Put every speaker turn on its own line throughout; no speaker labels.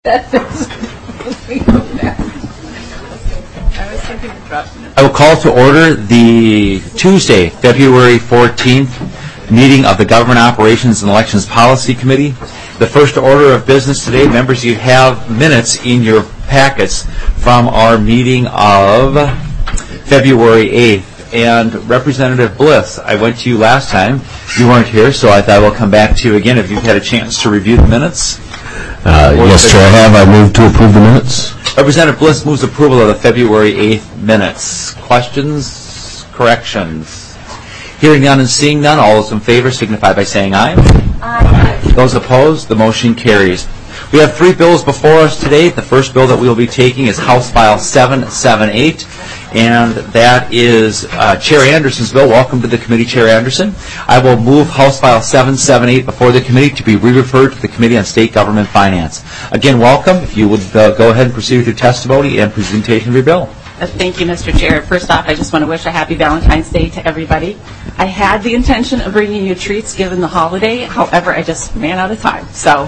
I will call to order the Tuesday, February 14th meeting of the Government Operations and Elections Policy Committee. The first order of business today, members, you have minutes in your packets from our meeting of February 8th. And Representative Bliss, I went to you last time. You weren't here, so I thought I will come back to you again if you've had a chance to review the minutes.
Yes, Chair, I have. I move to approve the minutes.
Representative Bliss moves approval of the February 8th minutes. Questions? Corrections? Hearing none and seeing none, all those in favor signify by saying aye. Aye. Those opposed, the motion carries. We have three bills before us today. The first bill that we will be taking is House File 778, and that is Chair Anderson's bill. Welcome to the committee, Chair Anderson. I will move House File 778 before the committee to be re-referred to the Committee on State Government Finance. Again, welcome. If you would go ahead and proceed with your testimony and presentation of your bill.
Thank you, Mr. Chair. First off, I just want to wish a happy Valentine's Day to everybody. I had the intention of bringing you treats given the holiday. However, I just ran out of time. So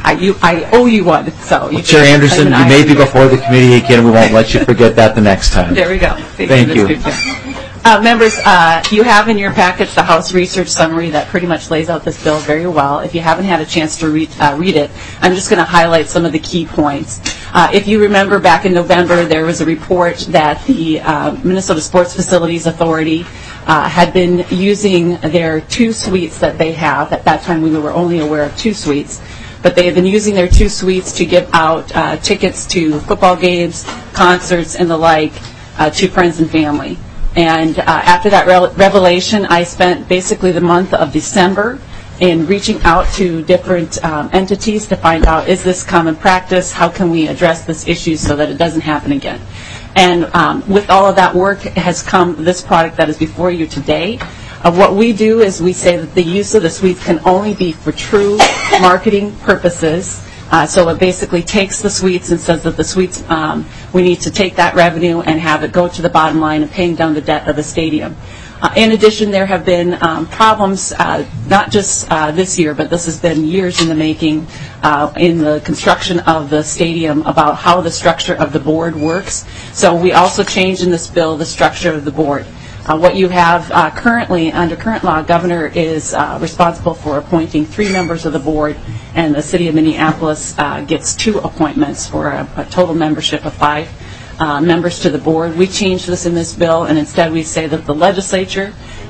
I owe you one. So
Chair Anderson, you may be before the committee again. We won't let you forget that the next time.
There we go.
Thank you.
Members, you have in your packets the House research summary that pretty much lays out this bill very well. If you haven't had a chance to read it, I'm just going to highlight some of the key points. If you remember back in November, there was a report that the Minnesota Sports Facilities Authority had been using their 2 suites that they have. At that time, we were only aware of 2 suites. But they have been using their 2 suites to give out tickets to football games, concerts, and the like to friends and family. And after that revelation, I spent basically the month of December in reaching out to different entities to find out, is this common practice? How can we address this issue so that it doesn't happen again? And with all of that work has come this product that is before you today. What we do is we say that the use of the suites can only be for true marketing purposes. So it basically takes the suites and says that the suites, we need to take that revenue and have it go to the bottom line of paying down the debt of the stadium. In addition, there have been problems, not just this year, but this has been years in the making in the construction of the stadium about how the structure of the board works. So we also changed in this bill the structure of the board. What you have currently, under current law, governor is responsible for appointing 3 members of the board, and the city of Minneapolis gets 2 appointments for a total membership of 5 members to the board. We changed this in this bill, and instead we say that the legislature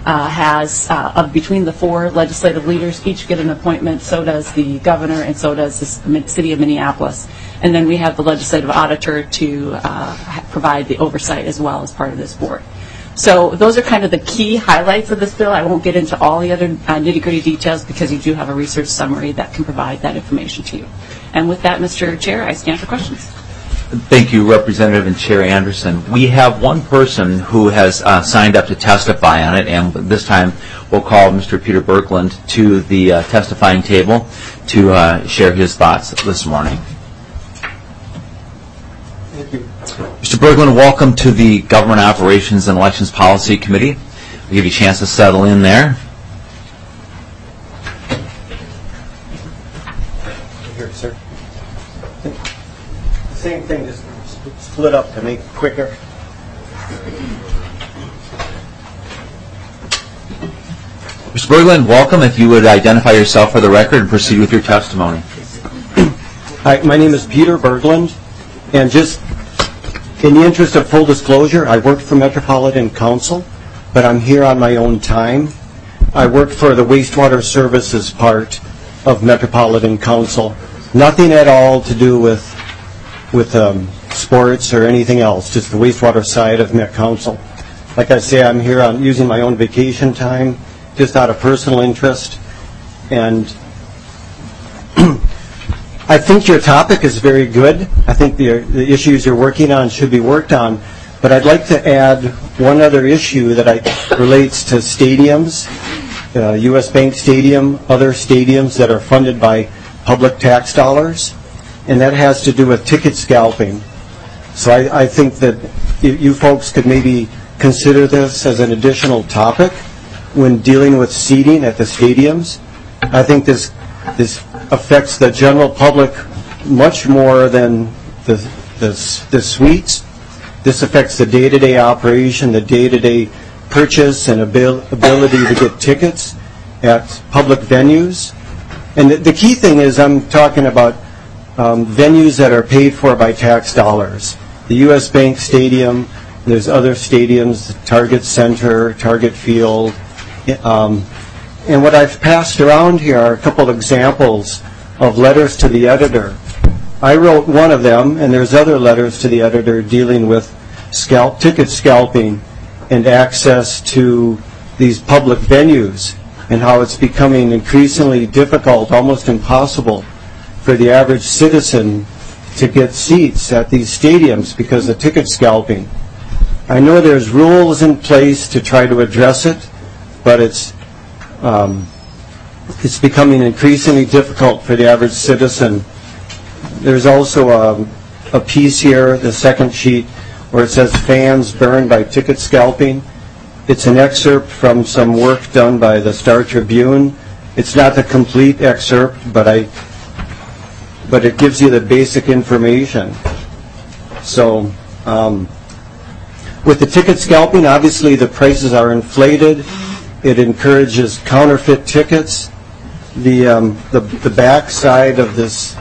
has, between the 4 legislative leaders, each get an appointment, so does the governor, and so does the city of Minneapolis. And then we have the legislative auditor to provide the oversight as well as part of this board. So those are kind of the key highlights of this bill. I won't get into all the other nitty-gritty details because you do have a research summary that can provide that information to you. And with that, Mr. Chair, I stand for questions.
Thank you, Representative and Chair Anderson. We have one person who has signed up to testify on it, and this time we'll call Mr. Peter Berglund to the testifying table to share his thoughts this morning.
Thank you.
Mr. Berglund, welcome to the Government Operations and Elections Policy Committee. We'll give you a chance to settle in there.
Here, sir. Same thing, just split up to make it quicker.
Mr. Berglund, welcome. If you would identify yourself for the record and proceed with your testimony.
Hi, my name is Peter Berglund, and just in the interest of full disclosure, I worked for Metropolitan Council, but I'm here on my own time. I work for the wastewater services part of Metropolitan Council. Nothing at all to do with sports or anything else, just the wastewater side of Met Council. Like I say, I'm here on using my own vacation time, just out of personal interest. And I think your topic is very good. I think the issues you're working on should be worked on. But I'd like to add one other issue that relates to stadiums, U.S. Bank Stadium, other stadiums that are funded by public tax dollars, and that has to do with ticket scalping. So I think that you folks could maybe consider this as an additional topic when dealing with seating at the stadiums. I think this affects the general public much more than the suites. This affects the day-to-day operation, the day-to-day purchase and ability to get tickets at public venues. And the key thing is I'm talking about venues that are paid for by tax dollars. The U.S. Bank Stadium, there's other stadiums, Target Center, Target Field. And what I've passed around here are a couple examples of letters to the editor. I wrote one of them, and there's other letters to the editor dealing with ticket scalping and access to these public venues and how it's becoming increasingly difficult, almost impossible, for the average citizen to get seats at these stadiums because of ticket scalping. I know there's rules in place to try to address it, but it's becoming increasingly difficult for the average citizen. There's also a piece here, the second sheet, where it says fans burned by ticket scalping. It's an excerpt from some work done by the Star Tribune. It's not the complete excerpt, but it gives you the basic information. So with the ticket scalping, obviously the prices are inflated. It encourages counterfeit tickets. The back side of this,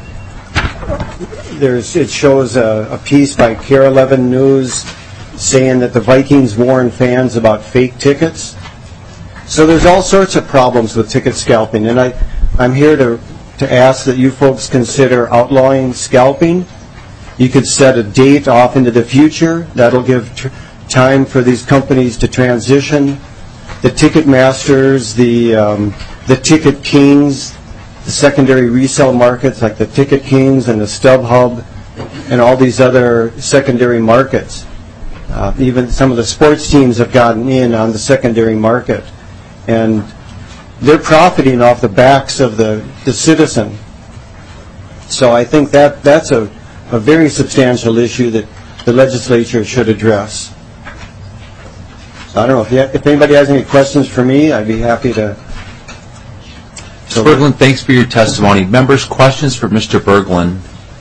it shows a piece by KARE 11 News saying that the Vikings warn fans about fake tickets. So there's all sorts of problems with ticket scalping, and I'm here to ask that you folks consider outlawing scalping. You could set a date off into the future. That'll give time for these companies to transition. The ticket masters, the ticket kings, the secondary resale markets like the Ticket Kings and the StubHub and all these other secondary markets. Even some of the sports teams have gotten in on the secondary market, and they're profiting off the backs of the citizen. So I think that's a very substantial issue that the legislature should address. So I don't know if anybody has any questions for me, I'd be happy to.
Mr. Berglund, thanks for your testimony. Members, questions for Mr. Berglund?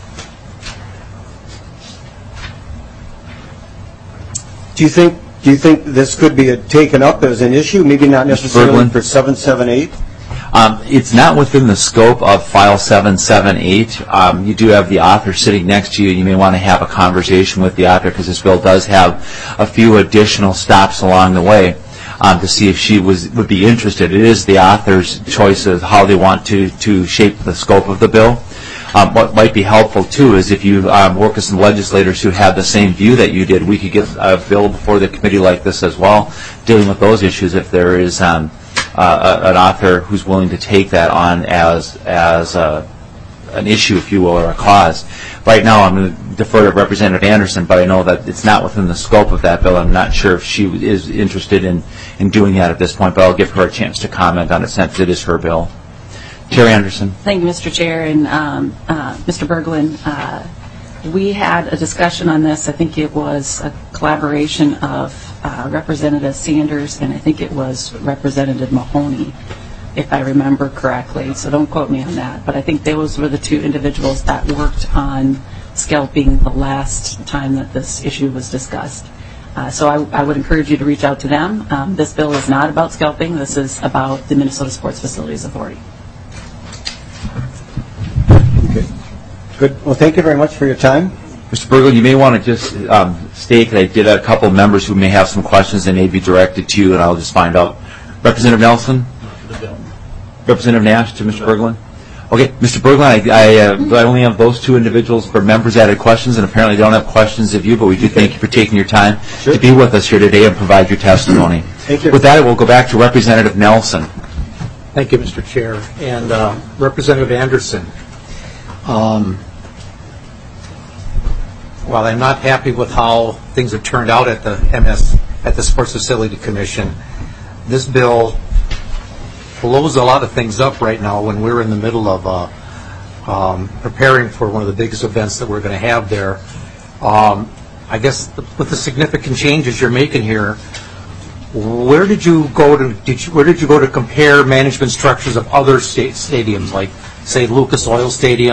Do you think this could be taken up as an issue? Maybe not necessarily for 778.
It's not within the scope of File 778. You do have the author sitting next to you. You may want to have a conversation with the author because this bill does have a few additional stops along the way to see if she would be interested. It is the author's choice of how they want to shape the scope of the bill. What might be helpful, too, is if you work with some legislators who have the same view that you did, we could get a bill before the committee like this as well, dealing with those issues if there is an author who's willing to take that on as an issue, if you will, or a cause. Right now, I'm going to defer to Representative Anderson, but I know that it's not within the scope of that bill. I'm not sure if she is interested in doing that at this point, but I'll give her a chance to comment on it since it is her bill. Chair Anderson.
Thank you, Mr. Chair, and Mr. Berglund. We had a discussion on this. I think it was a collaboration of Representative Sanders and I think it was Representative Mahoney, if I remember correctly. So don't quote me on that. But I think those were the two individuals that worked on scalping the last time that this issue was discussed. So I would encourage you to reach out to them. This bill is not about scalping. This is about the Minnesota Sports Facilities Authority.
Okay. Good. Well, thank you very much for your time.
Mr. Berglund, you may want to just state that I did have a couple of members who may have some questions that may be directed to you, and I'll just find out. Representative Nelson? Representative Nash to Mr. Berglund? Okay, Mr. Berglund, I only have those two individuals for members that had questions, and apparently don't have questions of you, but we do thank you for taking your time to be with us here today and provide your testimony.
Thank you.
With that, we'll go back to Representative Nelson.
Thank you, Mr. Chair. And Representative Anderson, while I'm not happy with how things have turned out at the Sports Facility Commission, this bill blows a lot of things up right now when we're in the middle of preparing for one of the biggest events that we're going to have there. I guess with the significant changes you're making here, where did you go to compare management structures of other stadiums, like say Lucas Oil Stadium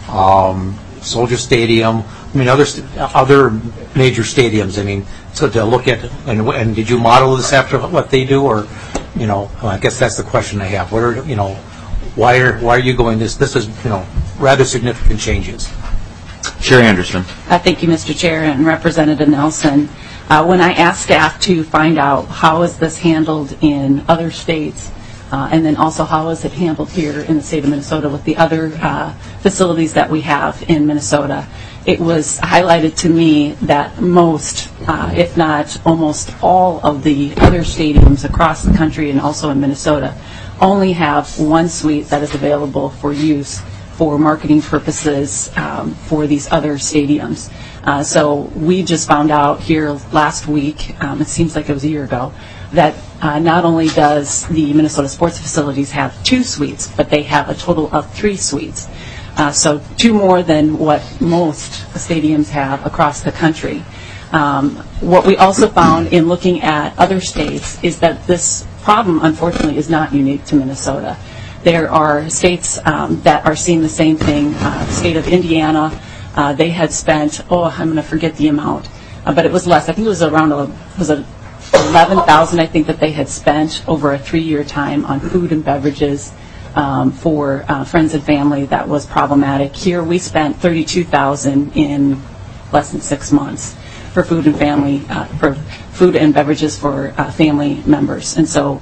Soldier Stadium, I mean, other major stadiums. I mean, so to look at, and did you model this after what they do, or, I guess that's the question I have. What are, why are you going this? This is, rather significant changes.
Chair Anderson.
Thank you, Mr. Chair, and Representative Nelson. When I asked staff to find out how is this handled in other states, and then also how is it handled here in the state of Minnesota with the other facilities that we have in Minnesota, it was highlighted to me that most, if not almost all of the other stadiums across the country and also in Minnesota only have one suite that is available for use for marketing purposes for these other stadiums. So we just found out here last week, it seems like it was a year ago, that not only does the Minnesota Sports Facilities have 2 suites, but they have a total of 3 suites. So 2 more than what most stadiums have across the country. What we also found in looking at other states is that this problem, unfortunately, is not unique to Minnesota. There are states that are seeing the same thing. The state of Indiana, they had spent, I'm going to forget the amount, but it was less. I think it was around 11,000, I think, that they had spent over a 3-year time on food and beverages for friends and family that was problematic. Here we spent $32,000 in less than 6 months for food and family, for food and beverages for family members. And so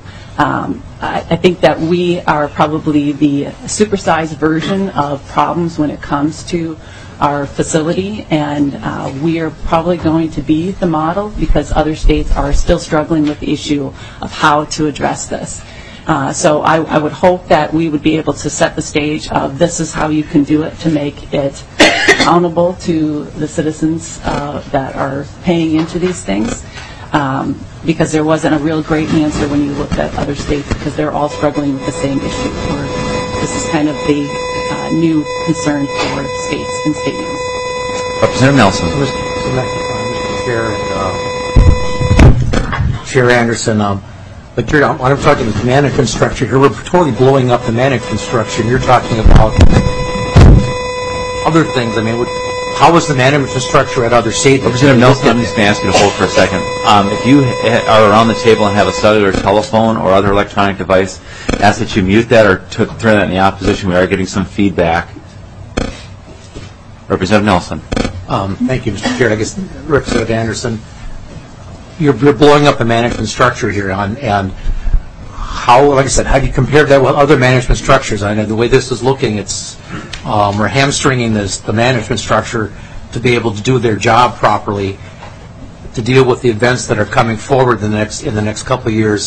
I think that we are probably the supersized version of problems when it comes to our facility, and we are probably going to be the model because other states are still struggling with the issue of how to address this. So I would hope that we would be able to set the stage of this is how you can do it to make it accountable to the citizens that are paying into these things, because there wasn't a real great answer when you looked at other states because they're all struggling with the same issue. This is kind of the new concern for states and stadiums.
Representative Nelson.
Mr. Chair Anderson, but when I'm talking about the management structure here, we're totally blowing up the management structure. You're talking about other things. I mean, how is the management structure at other states?
Representative Nelson, I'm just going to ask you to hold for a second. If you are around the table and have a cellular telephone or other electronic device, ask that you mute that or turn that in the opposition. We are getting some feedback. Representative Nelson.
Thank you, Mr. Chair. I guess, Representative Anderson, you're blowing up the management structure here, and how, like I said, how do you compare that with other management structures? I know the way this is looking, it's we're hamstringing the management structure to be able to do their job properly, to deal with the events that are coming forward in the next couple of years,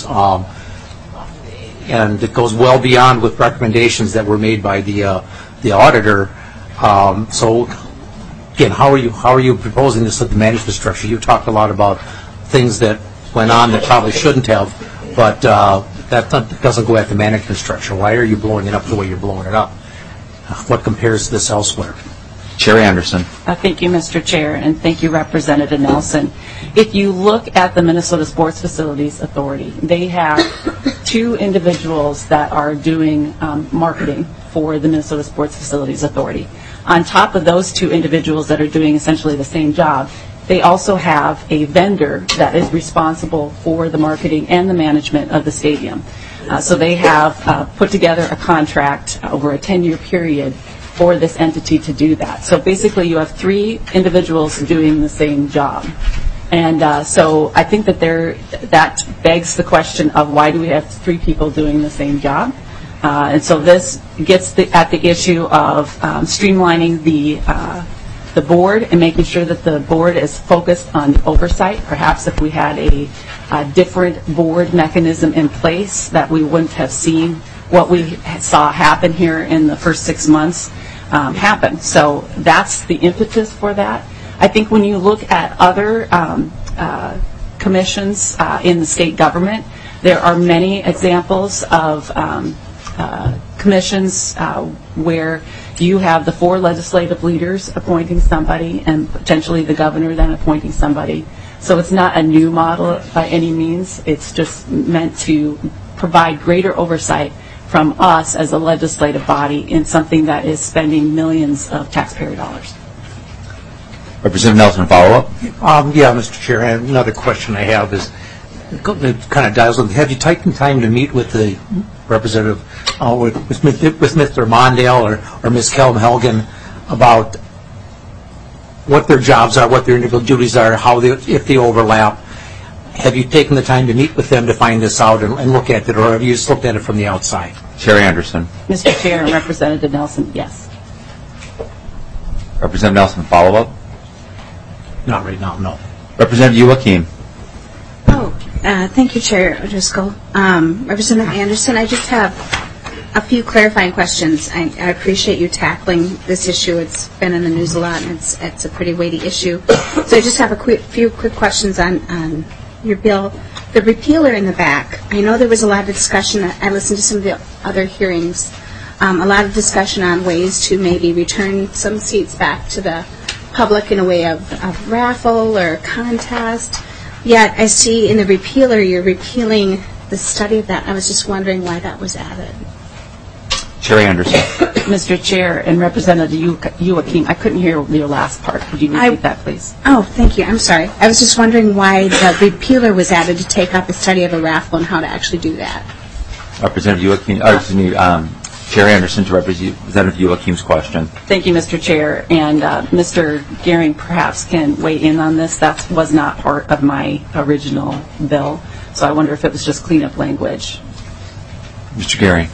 and it goes well beyond with recommendations that were made by the auditor. So again, how are you proposing this with the management structure? You talked a lot about things that went on that probably shouldn't have, but that doesn't go at the management structure. Why are you blowing it up the way you're blowing it up? What compares to this elsewhere?
Chair Anderson.
Thank you, Mr. Chair, and thank you, Representative Nelson. If you look at the Minnesota Sports Facilities Authority, they have 2 individuals that are doing marketing for the Minnesota Sports Facilities Authority. On top of those 2 individuals that are doing essentially the same job, they also have a vendor that is responsible for the marketing and the management of the stadium. So they have put together a contract over a 10-year period for this entity to do that. So basically you have 3 individuals doing the same job. And so I think that that begs the question of why do we have 3 people doing the same job? And so this gets at the issue of streamlining the board and making sure that the board is focused on the oversight. Perhaps if we had a different board mechanism in place, that we wouldn't have seen what we saw happen here in the first 6 months happen. So that's the impetus for that. I think when you look at other commissions in the state government, there are many examples of commissions where you have the 4 legislative leaders appointing somebody and potentially the governor then appointing somebody. So it's not a new model by any means. It's just meant to provide greater oversight from us as a legislative body in something that is spending millions of taxpayer dollars.
Representative Nelson, follow-up?
Yeah, Mr. Chair, and another question I have is, it kind of dials in, have you taken time to meet with the representative, with Mr. Mondale or Ms. Kelm-Helgen about what their jobs are, what their individual duties are, if they overlap? Have you taken the time to meet with them to find this out and look at it, or have you just looked at it from the outside?
Chair Anderson.
Mr. Chair and Representative Nelson, yes.
Representative Nelson, follow-up?
Not right now, no.
Representative Joachim.
Thank you, Chair O'Driscoll. Representative Anderson, I just have a few clarifying questions. I appreciate you tackling this issue. It's been in the news a lot, and it's a pretty weighty issue. So I just have few quick questions on your bill. The repealer in the back, I know there was a lot of discussion. I listened to some of the other hearings, a lot of discussion on ways to maybe return some seats back to the public in a way of raffle or contest. Yet I see in the repealer you're repealing the study of that. I was just wondering why that was added.
Chair Anderson.
Mr. Chair and Representative Joachim, I couldn't hear your last part. Could you repeat that, please?
Oh, thank you. I'm sorry. I was just wondering why the repealer was added to take up a study of a raffle and how to actually do that.
Representative Joachim, Chair Anderson to Representative Joachim's question.
Thank you, Mr. Chair. And Mr. Gehring perhaps can weigh in on this. That was not part of my original bill. So I wonder if it was just cleanup language.
Mr. Gehring.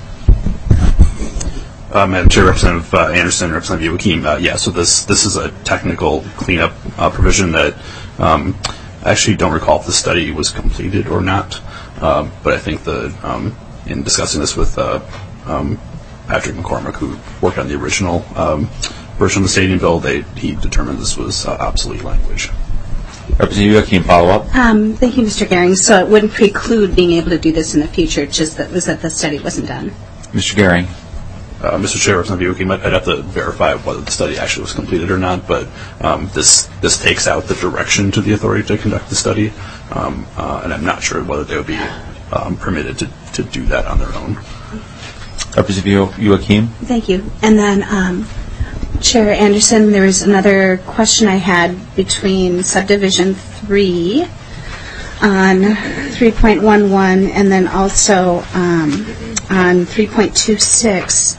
Madam Chair, Representative Anderson, Representative Joachim, so this is a technical cleanup provision that I actually don't recall if the study was completed or not, but I think in discussing this with Patrick McCormick, who worked on the original version of the stadium bill, he determined this was obsolete language.
Representative Joachim, follow-up.
Thank you, Mr. Gehring. So it wouldn't preclude being able to do this in the future, it's just that the study wasn't done.
Mr. Gehring.
Mr. Chair, Representative Joachim, I'd have to verify whether the study actually was completed or not, but this takes out the direction to the authority to conduct the study, and I'm not sure whether they would be permitted to do that on their own.
Representative Joachim.
Thank you. And then, Chair Anderson, there was another question I had between subdivision 3 on 3.11 and then also on 3.26.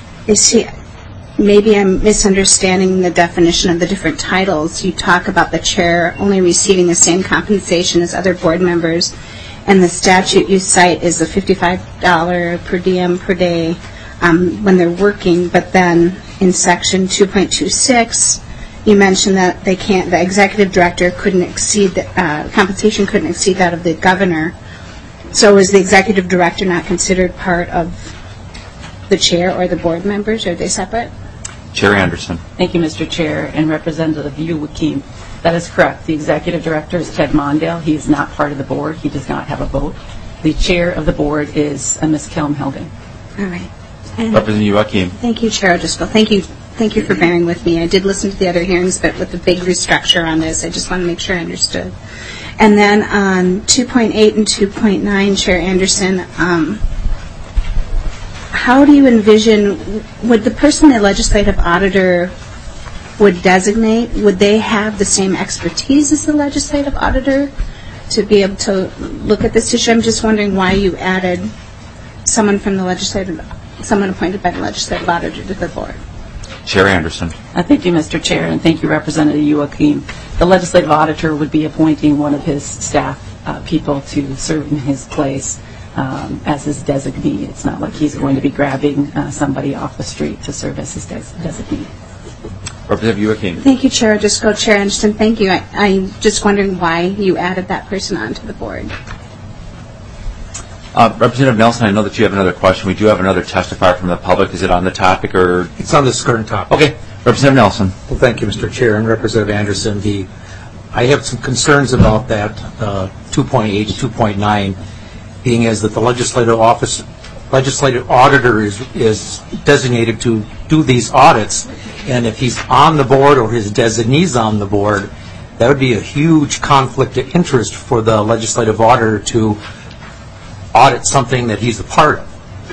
Maybe I'm misunderstanding the definition of the different titles. You talk about the chair only receiving the same compensation as other board members, and the statute you cite is the $55 per diem per day when they're working. But then in section 2.26, you mentioned that the executive director couldn't exceed compensation couldn't exceed that of the governor. So is the executive director not considered part of the chair or the board members? Are they separate?
Chair Anderson.
Thank you, Mr. Chair and Representative Joachim. That is correct. The executive director is Ted Mondale. He is not part of the board. He does not have a vote. The chair of the board is Ms. Kelm-Helgen.
All right.
Representative Joachim.
Thank you, Chair O'Driscoll. Thank you for bearing with me. I did listen to the other hearings, but with the big restructure on this, I just want to make sure I understood. And then on 2.8 and 2.9, Chair Anderson, how do you envision, would the person the legislative auditor would designate, would they have the same expertise as the legislative auditor to be able to look at this issue? I'm just wondering why you added someone appointed by the legislative auditor to the board.
Chair Anderson.
Thank you, Mr. Chair, and thank you, Representative Joachim. The legislative auditor would be appointing one of his staff people to serve in his place as his designee. It's not like he's going to be grabbing somebody off the street to serve as his designee.
Representative Joachim.
Thank you, Chair O'Driscoll. Chair Anderson, thank you. I'm just wondering why you added that person onto the board.
Representative Nelson, I know that you have another question. We do have another testifier from the public. Is it on the topic or?
It's on this current topic.
Okay. Representative Nelson.
Well, thank you, Mr. Chair, and Representative Anderson. I have some concerns about that 2.8 to 2.9, being as that the legislative auditor is designated to do these audits, and if he's on the board or his designee's on the board, that would be a huge conflict of interest for the legislative auditor to audit something that he's a part of.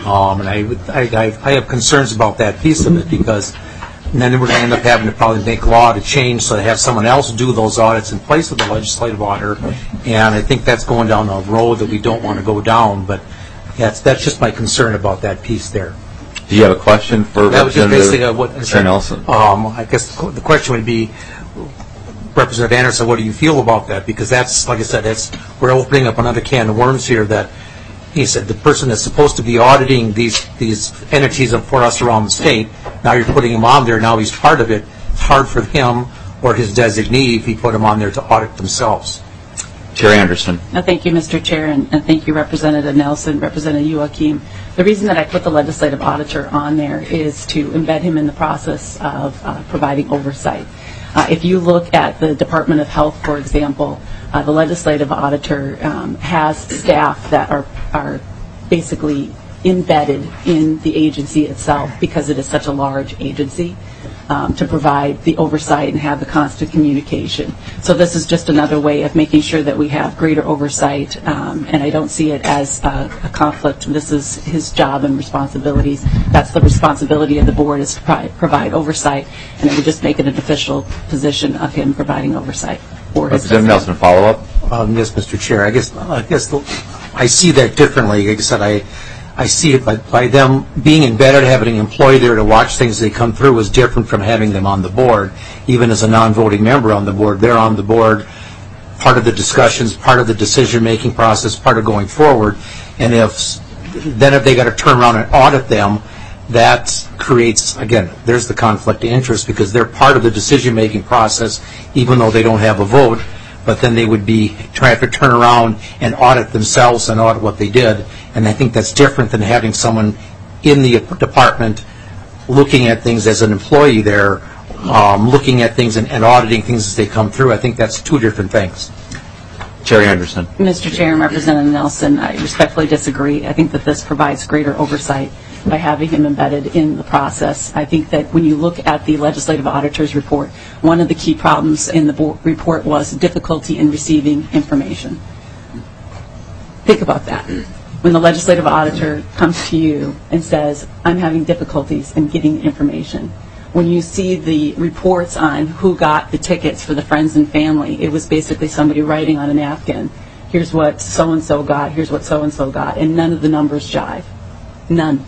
And I have concerns about that piece of it, because then we're going to end up having to probably make law to change so to have someone else do those audits in place of the legislative auditor. And I think that's going down a road that we don't want to go down, but that's just my concern about that piece there.
Do you have a question for
That was just basically what
Chair Nelson?
I guess the question would be, Representative Anderson, what do you feel about that? Because that's, like I said, we're opening up another can of worms here. That he said the person that's supposed to be auditing these entities for us around the state, now you're putting him on there. Now he's part of it. It's hard for him or his designee if he put him on there to audit themselves.
Chair Anderson.
Thank you, Mr. Chair, and thank you, Representative Nelson, Representative Joachim. The reason that I put the legislative auditor on there is to embed him in the process of providing oversight. If you look at the Department of Health, for example, the legislative auditor has staff that are basically embedded in the agency itself, because it is such a large agency, to provide the oversight and have the constant communication. So this is just another way of making sure that we have greater oversight, and I don't see it as a conflict. This is his job and responsibilities. That's the responsibility of the board, is to provide oversight, and it would just make it an official position of him providing oversight.
Representative Nelson, follow up.
Yes, Mr. Chair. I guess I see that differently. Like I said, I see it by them being embedded, having an employee there to watch things as they come through is different from having them on the board. Even as a non-voting member on the board, they're on the board, part of the discussions, part of the decision-making process, part of going forward. And if they got to turn around and audit them, that creates, again, there's the conflict of interest, because they're part of the decision-making process, even though they don't have a vote. But then they would be trying to turn around and audit themselves and audit what they did. And I think that's different than having someone in the department looking at things as an employee there, looking at things and auditing things as they come through. I think that's two different things.
Chair Anderson.
Mr. Chair and Representative Nelson, I respectfully disagree. I think that this provides greater oversight by having him embedded in the process. I think that when you look at the legislative auditor's report, one of the key problems in the report was difficulty in receiving information. Think about that. When the legislative auditor comes to you and says, I'm having difficulties in getting information, when you see the reports on who got the tickets for the friends and family, it was basically somebody writing on a napkin, here's what so-and-so got, here's what so-and-so got, and none of the numbers jive. None.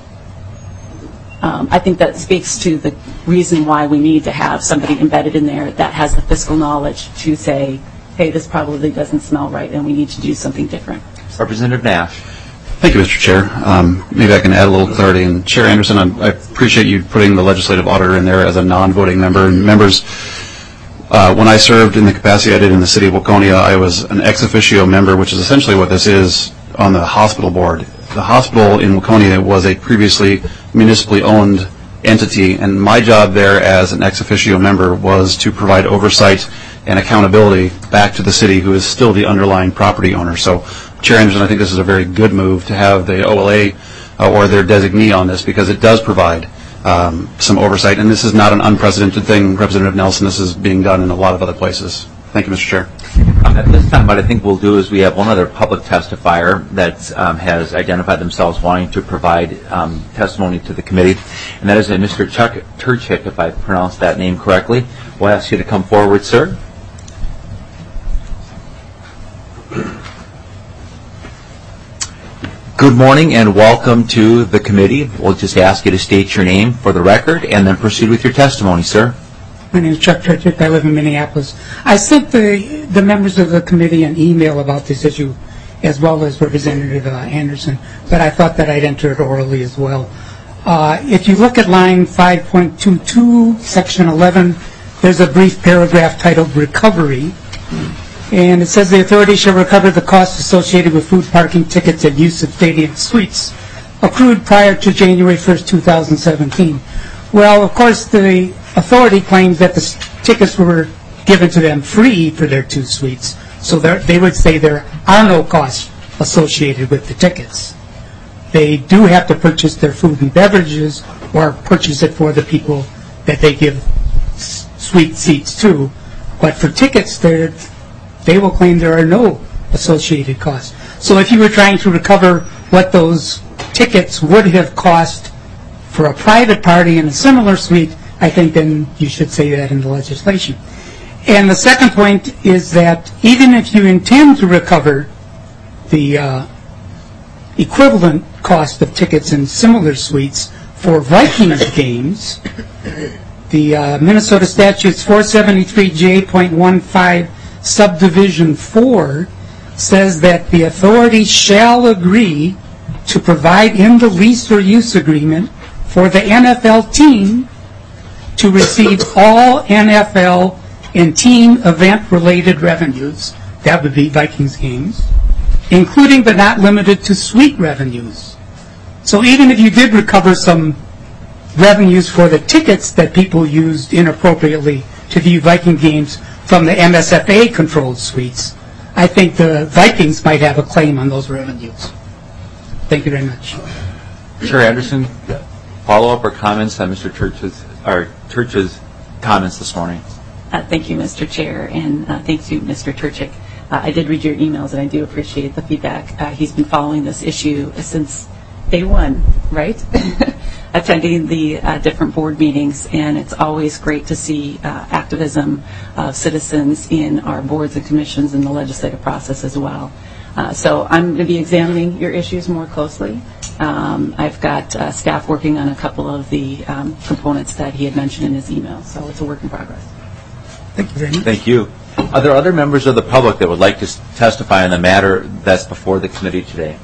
I think that speaks to the reason why we need to have somebody embedded in there that has the fiscal knowledge to say, hey, this probably doesn't smell right and we need to do something different.
Representative Nash.
Thank you, Mr. Chair. Maybe I can add a little clarity. And Chair Anderson, I appreciate you putting the legislative auditor in there as a non-voting member. And members, when I served in the capacity I did in the city of Waconia, I was an ex officio member, which is essentially what this is, on the hospital board. The hospital in Waconia was a previously municipally owned entity, and my job there as an ex officio member was to provide oversight and accountability back to the city, who is still the underlying property owner. So, Chair Anderson, I think this is a very good move to have the OLA or their designee on this, because it does provide some oversight, and this is not an unprecedented thing, Representative Nelson. This is being done in a lot of other places. Thank you, Mr. Chair.
At this time, what I think we'll do is we have one other public testifier that has identified themselves wanting to provide testimony to the committee, and that is Mr. Chuck Turchik, if I pronounced that name correctly. We'll ask you to come forward, sir. Good morning and welcome to the committee. We'll just ask you to state your name for the record and then proceed with your testimony, sir.
My name is Chuck Turchik. I live in Minneapolis. I sent the members of the committee an email about this issue, as well as Representative Anderson, but I thought that I'd enter it orally as well. If you look at line 5.22, section 11, there's a brief paragraph titled Recovery, and it says the authority shall recover the costs associated with food parking tickets and use of stadium suites accrued prior to January 1st, 2017. Well, of course, the authority claims that the tickets were given to them free for their 2 suites, so they would say there are no costs associated with the tickets. They do have to purchase their food and beverages or purchase it for the people that they give suite seats to, but for tickets, they will claim there are no associated costs. So if you were trying to recover what those tickets would have cost for a private party in a similar suite, I think then you should say that in the legislation. And the second point is that even if you intend to recover the equivalent cost of tickets in similar suites for Vikings games, the Minnesota Statutes 473J.15 Subdivision 4 says that the authority shall agree to provide in the lease or use agreement for the NFL team to receive all NFL and team event-related revenues, that would be Vikings games, including but not limited to suite revenues. So even if you did recover some revenues for the tickets that people used inappropriately to view Viking games from the MSFA-controlled suites, I think the Vikings might have a claim on those revenues. Thank you very much.
Chair Anderson, follow-up or comments on Mr. Church's comments this morning?
Thank you, Mr. Chair, and thanks to Mr. Turchik. I did read your emails, and I do appreciate the feedback. He's been following this issue since day one, right? Attending the different board meetings, and it's always great to see activism of citizens in our boards and commissions in the legislative process as well. So I'm going to be examining your issues more closely. I've got staff working on a couple of the components that he had mentioned in his email, so it's a work in progress.
Thank you very much.
Thank you. Are there other members of the public that would like to testify on the matter that's before the committee today?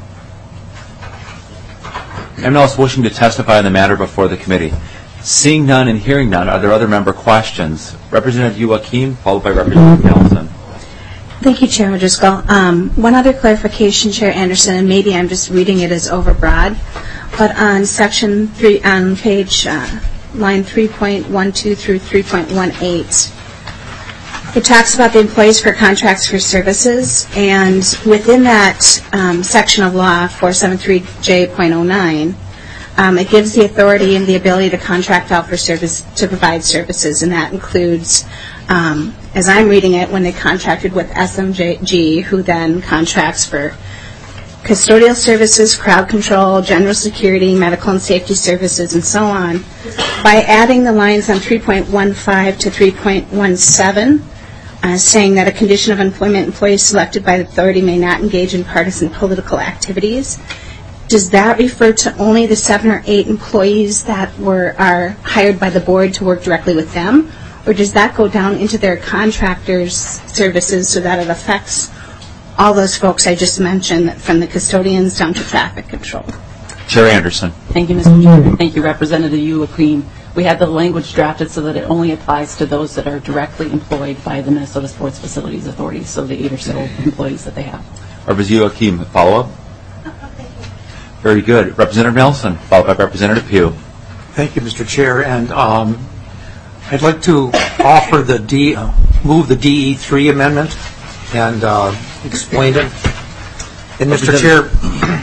Anyone else wishing to testify on the matter before the committee? Seeing none and hearing none, are there other member questions? Representative Joachim, followed by Representative Nelson.
Thank you, Chair Driscoll. One other clarification, Chair Anderson, and maybe I'm just reading it as overbroad, but on section 3, on page line 3.12 through 3.18, it talks about the employees for contracts for services, and within that section of law, 473J.09, it gives the authority and the ability to contract out for service, to provide services, and that includes, as I'm reading it, when they contracted with SMG, who then contracts for custodial services, crowd control, general security, medical and safety services, and so on. By adding the lines on 3.15 to 3.17, saying that a condition of employment employees selected by the authority may not engage in partisan political activities, does that refer to only the 7 or 8 employees that are hired by the board to work directly with them, or does that go down into their contractors' services so that it affects all those folks I just mentioned, from the custodians down to traffic control?
Chair Anderson.
Thank you, Mr. Chair. Thank you, Representative Joachim. We had the language drafted so that it only applies to those that are directly employed by the Minnesota Sports Facilities Authority, so the 8 or so employees that they have.
Representative Joachim, follow-up? Very good. Representative Nelson, followed by Representative Pugh.
Thank you, Mr. Chair, and I'd like to offer move the DE3 amendment and explain it. And Mr. Chair,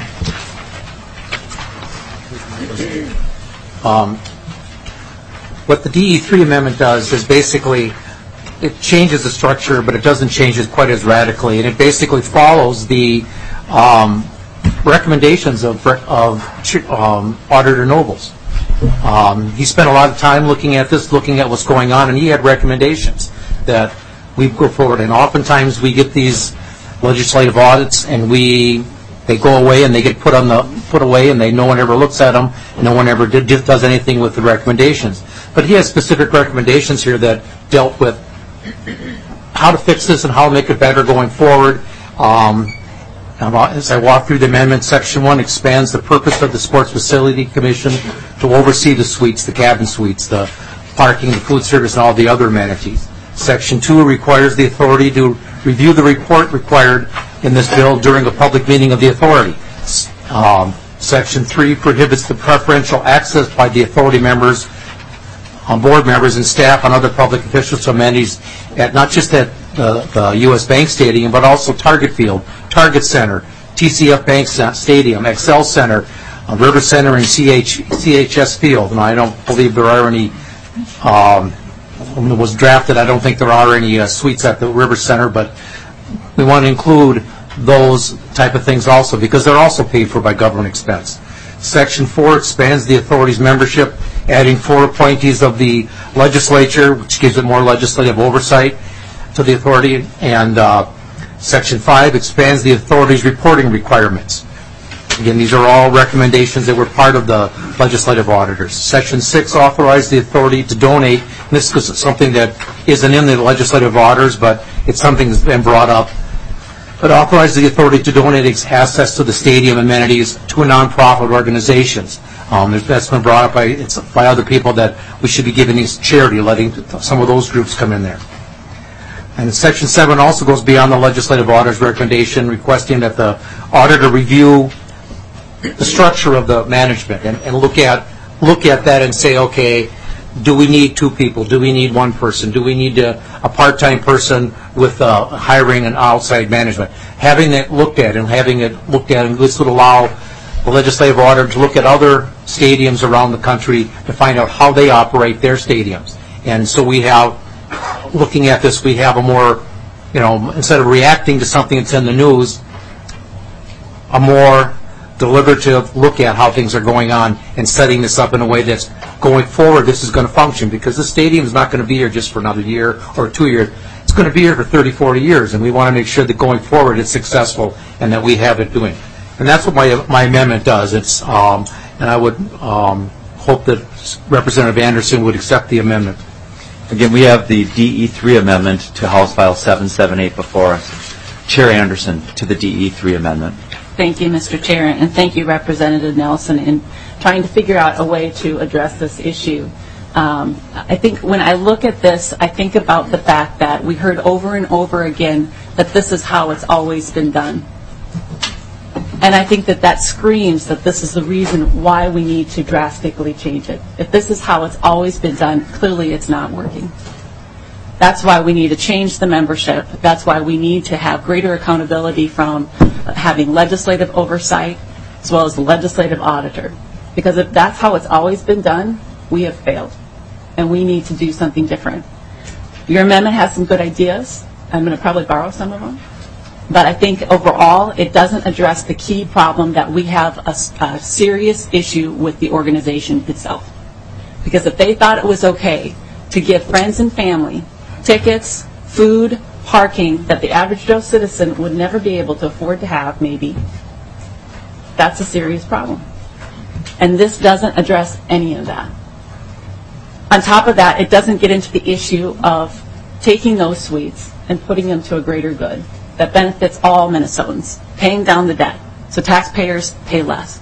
what the DE3 amendment does is basically it changes the structure, but it doesn't change it quite as radically, and it basically follows the recommendations of Auditor Nobles. He spent a lot of time looking at this, looking at what's going on, and he had recommendations that we go forward. And oftentimes we get these legislative audits, and they go away and they get put away, and no one ever looks at them. No one ever does anything with the recommendations. But he has specific recommendations here that dealt with how to fix this and how to make it better going forward. As I walk through the amendment, Section 1 expands the purpose of the Sports Facility Commission to oversee the suites, the cabin suites, the parking, the food service, and all the other amenities. Section 2 requires the authority to review the report required in this bill during a public meeting of the authority. Section 3 prohibits the preferential access by the authority members, board members, and staff and other public officials to amenities at not just at the U.S. Bank Stadium, but also Target Field, Target Center, TCF Bank Stadium, Excel Center, River Center, and CHS Field. And I don't believe there are any, when it was drafted, I don't think there are any suites at the River Center, but we want to include those type of things also because they're also paid for by government expense. Section 4 expands the authority's membership, adding 4 appointees of the legislature, which gives it more legislative oversight to the authority. And Section 5 expands the authority's reporting requirements. Again, these are all recommendations that were part of the legislative auditors. Section 6 authorized the authority to donate. And this is something that isn't in the legislative auditors, but it's something that's been brought up. It authorized the authority to donate its assets to the stadium amenities to nonprofit organizations. That's been brought up by other people that we should be giving these charity, letting some of those groups come in there. And Section 7 also goes beyond the legislative auditor's recommendation, requesting that the auditor review the structure of the management and look at that and say, okay, do we need 2 people? Do we need 1 person? Do we need a part-time person with hiring an outside management? Having it looked at, and this would allow the legislative auditor to look at other stadiums around the country to find out how they operate their stadiums. And so we have, looking at this, we have a more, instead of reacting to something that's in the news, a more deliberative look at how things are going on and setting this up in a way that's going forward, this is going to function, because the stadium is not going to be here just for another year or 2 years. It's going to be here for 30, 40 years, and we want to make sure that going forward it's successful and that we have it doing. And that's what my amendment does. It's and I would hope that Representative Anderson would accept the amendment.
Again, we have the DE3 amendment to House File 778 before us. Chair Anderson to the DE3 amendment.
Thank you, Mr. Chair, and thank you, Representative Nelson, in trying to figure out a way to address this issue. I think when I look at this, I think about the fact that we heard over and over again that this is how it's always been done. And I think that screams that this is the reason why we need to drastically change it. If this is how it's always been done, clearly it's not working. That's why we need to change the membership. That's why we need to have greater accountability from having legislative oversight as well as the legislative auditor. Because if that's how it's always been done, we have failed. And we need to do something different. Your amendment has some good ideas. I'm going to probably borrow some of them. But I think overall, it doesn't address the key problem that we have a serious issue with the organization itself. Because if they thought it was okay to give friends and family tickets, food, parking that the average Joe citizen would never be able to afford to have, maybe, that's a serious problem. And this doesn't address any of that. On top of that, it doesn't get into the issue of taking those suites and putting them to a greater good that benefits all Minnesotans, paying down the debt so taxpayers pay less.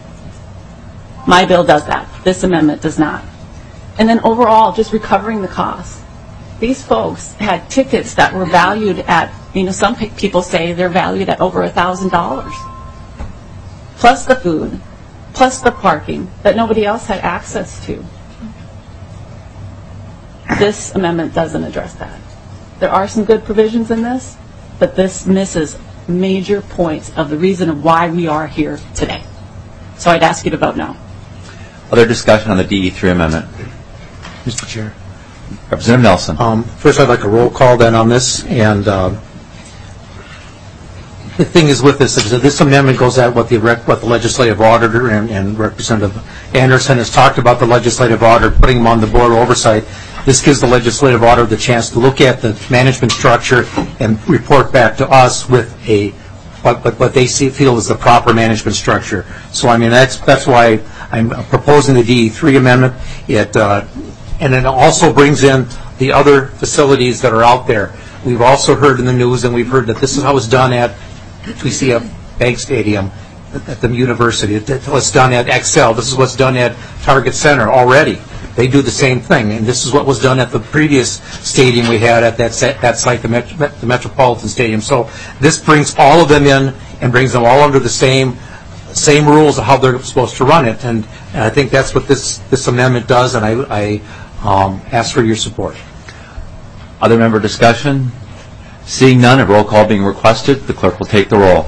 My bill does that. This amendment does not. And then overall, just recovering the costs. These folks had tickets that were valued at, some people say they're valued at over $1,000, plus the food, plus the parking that nobody else had access to. This amendment doesn't address that. There are some good provisions in this, but this misses major points of the reason of why we are here today. So I'd ask you to vote no.
Other discussion on the DE3 amendment?
Mr. Chair.
Representative Nelson.
First, I'd like a roll call then on this. And the thing is with this, is that this amendment goes at what the legislative auditor and Representative Anderson has talked about, the legislative auditor putting them on the board oversight. This gives the legislative auditor the chance to look at the management structure and report back to us with what they feel is the proper management structure. So, that's why I'm proposing the DE3 amendment. And it also brings in the other facilities that are out there. We've also heard in the news, and we've heard that this is how it's done at TCF Bank Stadium at the university. It's what's done at Excel. This is what's done at Target Center already. They do the same thing, and this is what was done at the previous stadium we had at that site, the Metropolitan Stadium. So this brings all of them in and brings them all under the same rules of how they're supposed to run it, and I think that's what this amendment does, and I ask for your support.
Other member discussion? Seeing none, a roll call being requested. The clerk will take the roll.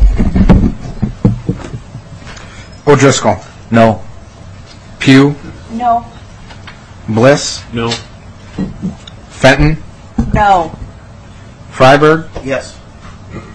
O'Driscoll.
No.
Pugh.
No.
Bliss.
No.
Fenton.
No.
Freiberg.
Yes.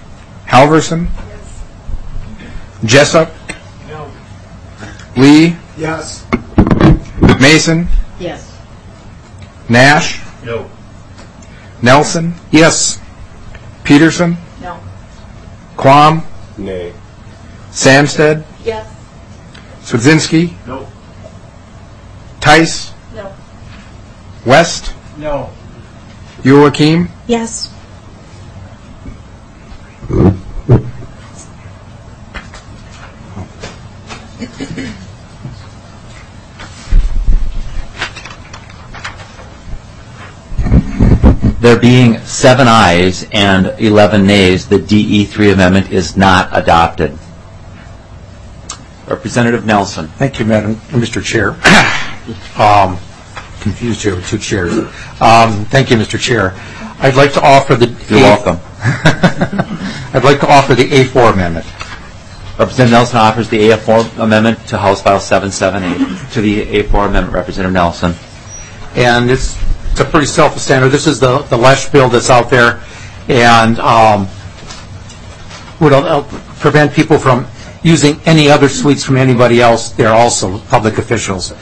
Halverson. Jessup.
No.
Lee.
Yes. Mason?
Yes.
Nash?
No.
Nelson? Yes. Peterson?
No.
Quam?
Nay.
Samstead?
Yes.
Swedzinski?
No.
Tice?
No.
West?
No.
Joachim?
Yes.
There being 7 ayes and 11 nays, the DE3 amendment is not adopted. Representative Nelson.
Thank you, Mr. Chair. Confused here with two chairs. Thank you, Mr. Chair. I'd like to offer the...
You're welcome.
I'd like to offer the A4 amendment.
Representative Nelson offers the A4 amendment to House File 778. To the A4 amendment, Representative Nelson.
And it's a pretty self-standard. This is the Lesh bill that's out there, and would prevent people from using any other suites from anybody else. They're also public officials.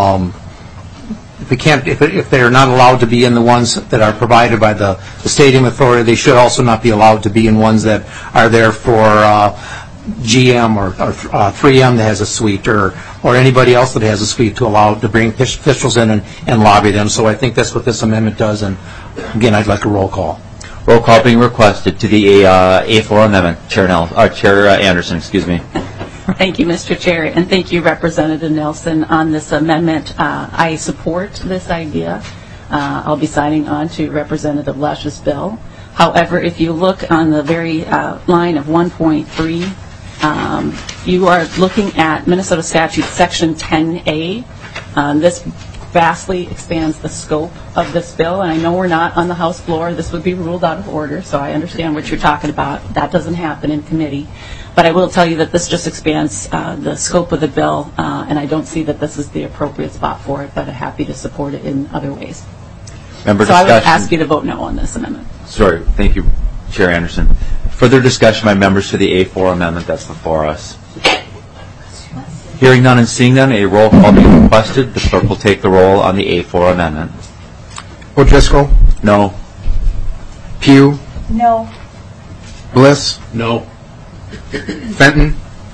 If they're not allowed to be in the ones that are provided by the stadium authority, they should also not be allowed to be in ones that are there for GM or 3M that has a suite, or anybody else that has a suite, to bring officials in and lobby them. So I think that's what this amendment does. And again, I'd like a roll call.
Roll call being requested to the A4 amendment. Chair Anderson, excuse me.
Thank you, Mr. Chair, and thank you, Representative Nelson, on this amendment. I support this idea. I'll be signing on to Representative Lesh's bill. However, if you look on the very line of 1.3, you are looking at Minnesota Statute Section 10A. This vastly expands the scope of this bill, and I know we're not on the House floor. This would be ruled out of order, so I understand what you're talking about. That doesn't happen in committee. But I will tell you that this just expands the scope of the bill, and I don't see that this is the appropriate spot for it, but I'm happy to support it in other ways.
Member
so
discussion.
I would ask you to vote no on this amendment.
Sorry. Thank you, Chair Anderson. Further discussion by members to the A4 amendment that's before us. Hearing none and seeing none, a roll call being requested. The clerk will take the roll on the A4 amendment.
O'Driscoll?
No.
Pugh?
No.
Bliss?
No.
Fenton?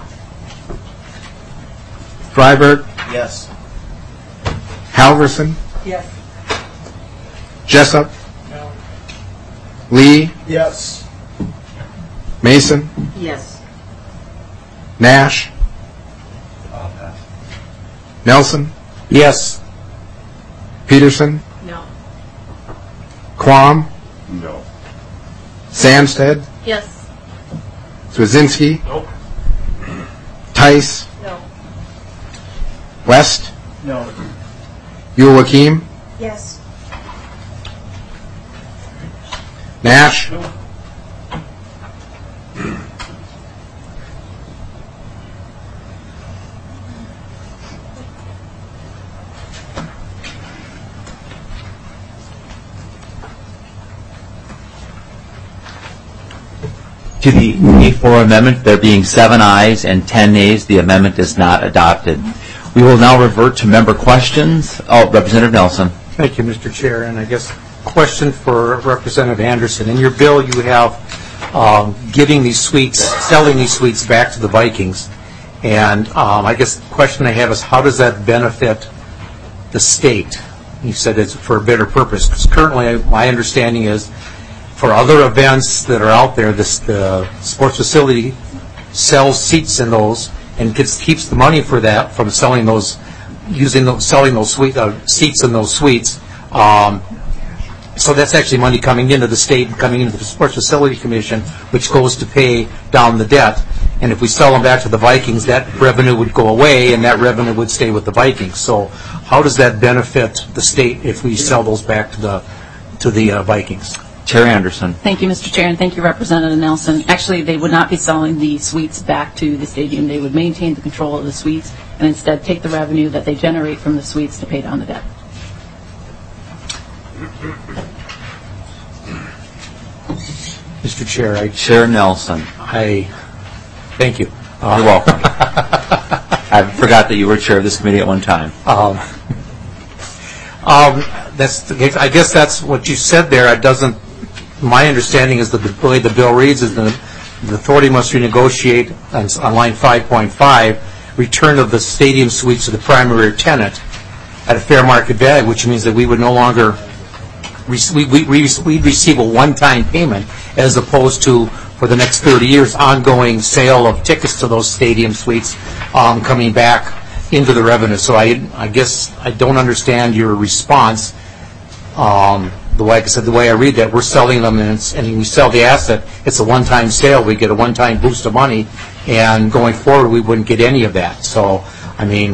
Freiberg?
Yes.
Halverson?
Yes.
Jessup? No. Lee?
Yes.
Mason?
Yes.
Nash? Nelson?
Yes.
Peterson?
No.
Quam?
No.
Samstead?
Yes.
Swedzinski?
Nope.
Tice?
No.
West?
No.
Joachim?
Yes.
Nash?
To the A4 amendment, there being 7 ayes and 10 nays, the amendment is not adopted. We will now revert to member questions. Representative Nelson.
Thank you, Mr. Chair. And I guess question for Representative Anderson. In your bill, you have giving these suites, selling these suites back to the Vikings. And I guess the question I have is, how does that benefit the state? You said it's for a better purpose. Because currently, my understanding is, for other events that are out there, the sports facility sells seats in those and keeps the money for that from selling those, selling those seats in those suites. So that's actually money coming into the state and coming into the Sports Facility Commission, which goes to pay down the debt. And if we sell them back to the Vikings, that revenue would go away, and that revenue would stay with the Vikings. So how does that benefit the state if we sell those back to the Vikings?
Chair Anderson.
Thank you, Mr. Chair, and thank you, Representative Nelson. Actually, they would not be selling the suites back to the stadium. They would maintain the control of the suites and instead take the revenue that they generate from the suites to pay down the debt.
Mr. Chair,
Chair Nelson.
Thank you.
You're welcome. forgot that you were chair of this committee at one time.
I guess that's what you said there. It doesn't. My understanding is that the way the bill reads is that the authority must renegotiate on line 5.5 return of the stadium suites to the primary tenant at a fair market value, which means that we would no longer we'd receive a one-time payment as opposed to for the next 30 years ongoing sale of tickets to those stadium suites coming back into the revenue. So I guess I don't understand your response. Like I said, the way I read that, we're selling them and we sell the asset. It's a one-time sale. We get a one-time boost of money, and going forward, we wouldn't get any of that. So, I mean,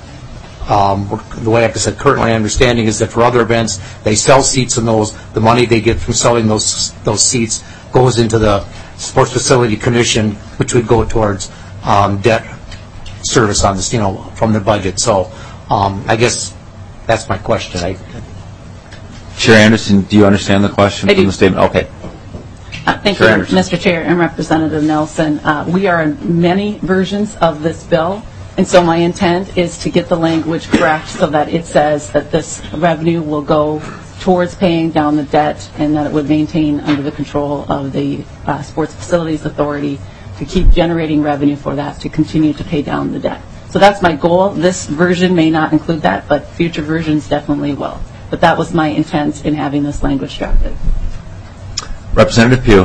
the way, like I said, currently understanding is that for other events, they sell seats, and the money they get from selling those seats goes into the Sports Facility Commission, which would go towards debt service on this, from the budget. So, I guess that's my question.
Chair Anderson, do you understand the question from the statement? Okay.
Thank you, Mr. Chair and Representative Nelson. We are in many versions of this bill, and so my intent is to get the language correct so that it says that this revenue will go towards paying down the debt and that it would maintain under the control of the Sports Facilities Authority to keep generating revenue for that to continue to pay down the debt. So that's my goal. This version may not include that, but future versions definitely will. But that was my intent in having this language drafted.
Representative Pugh.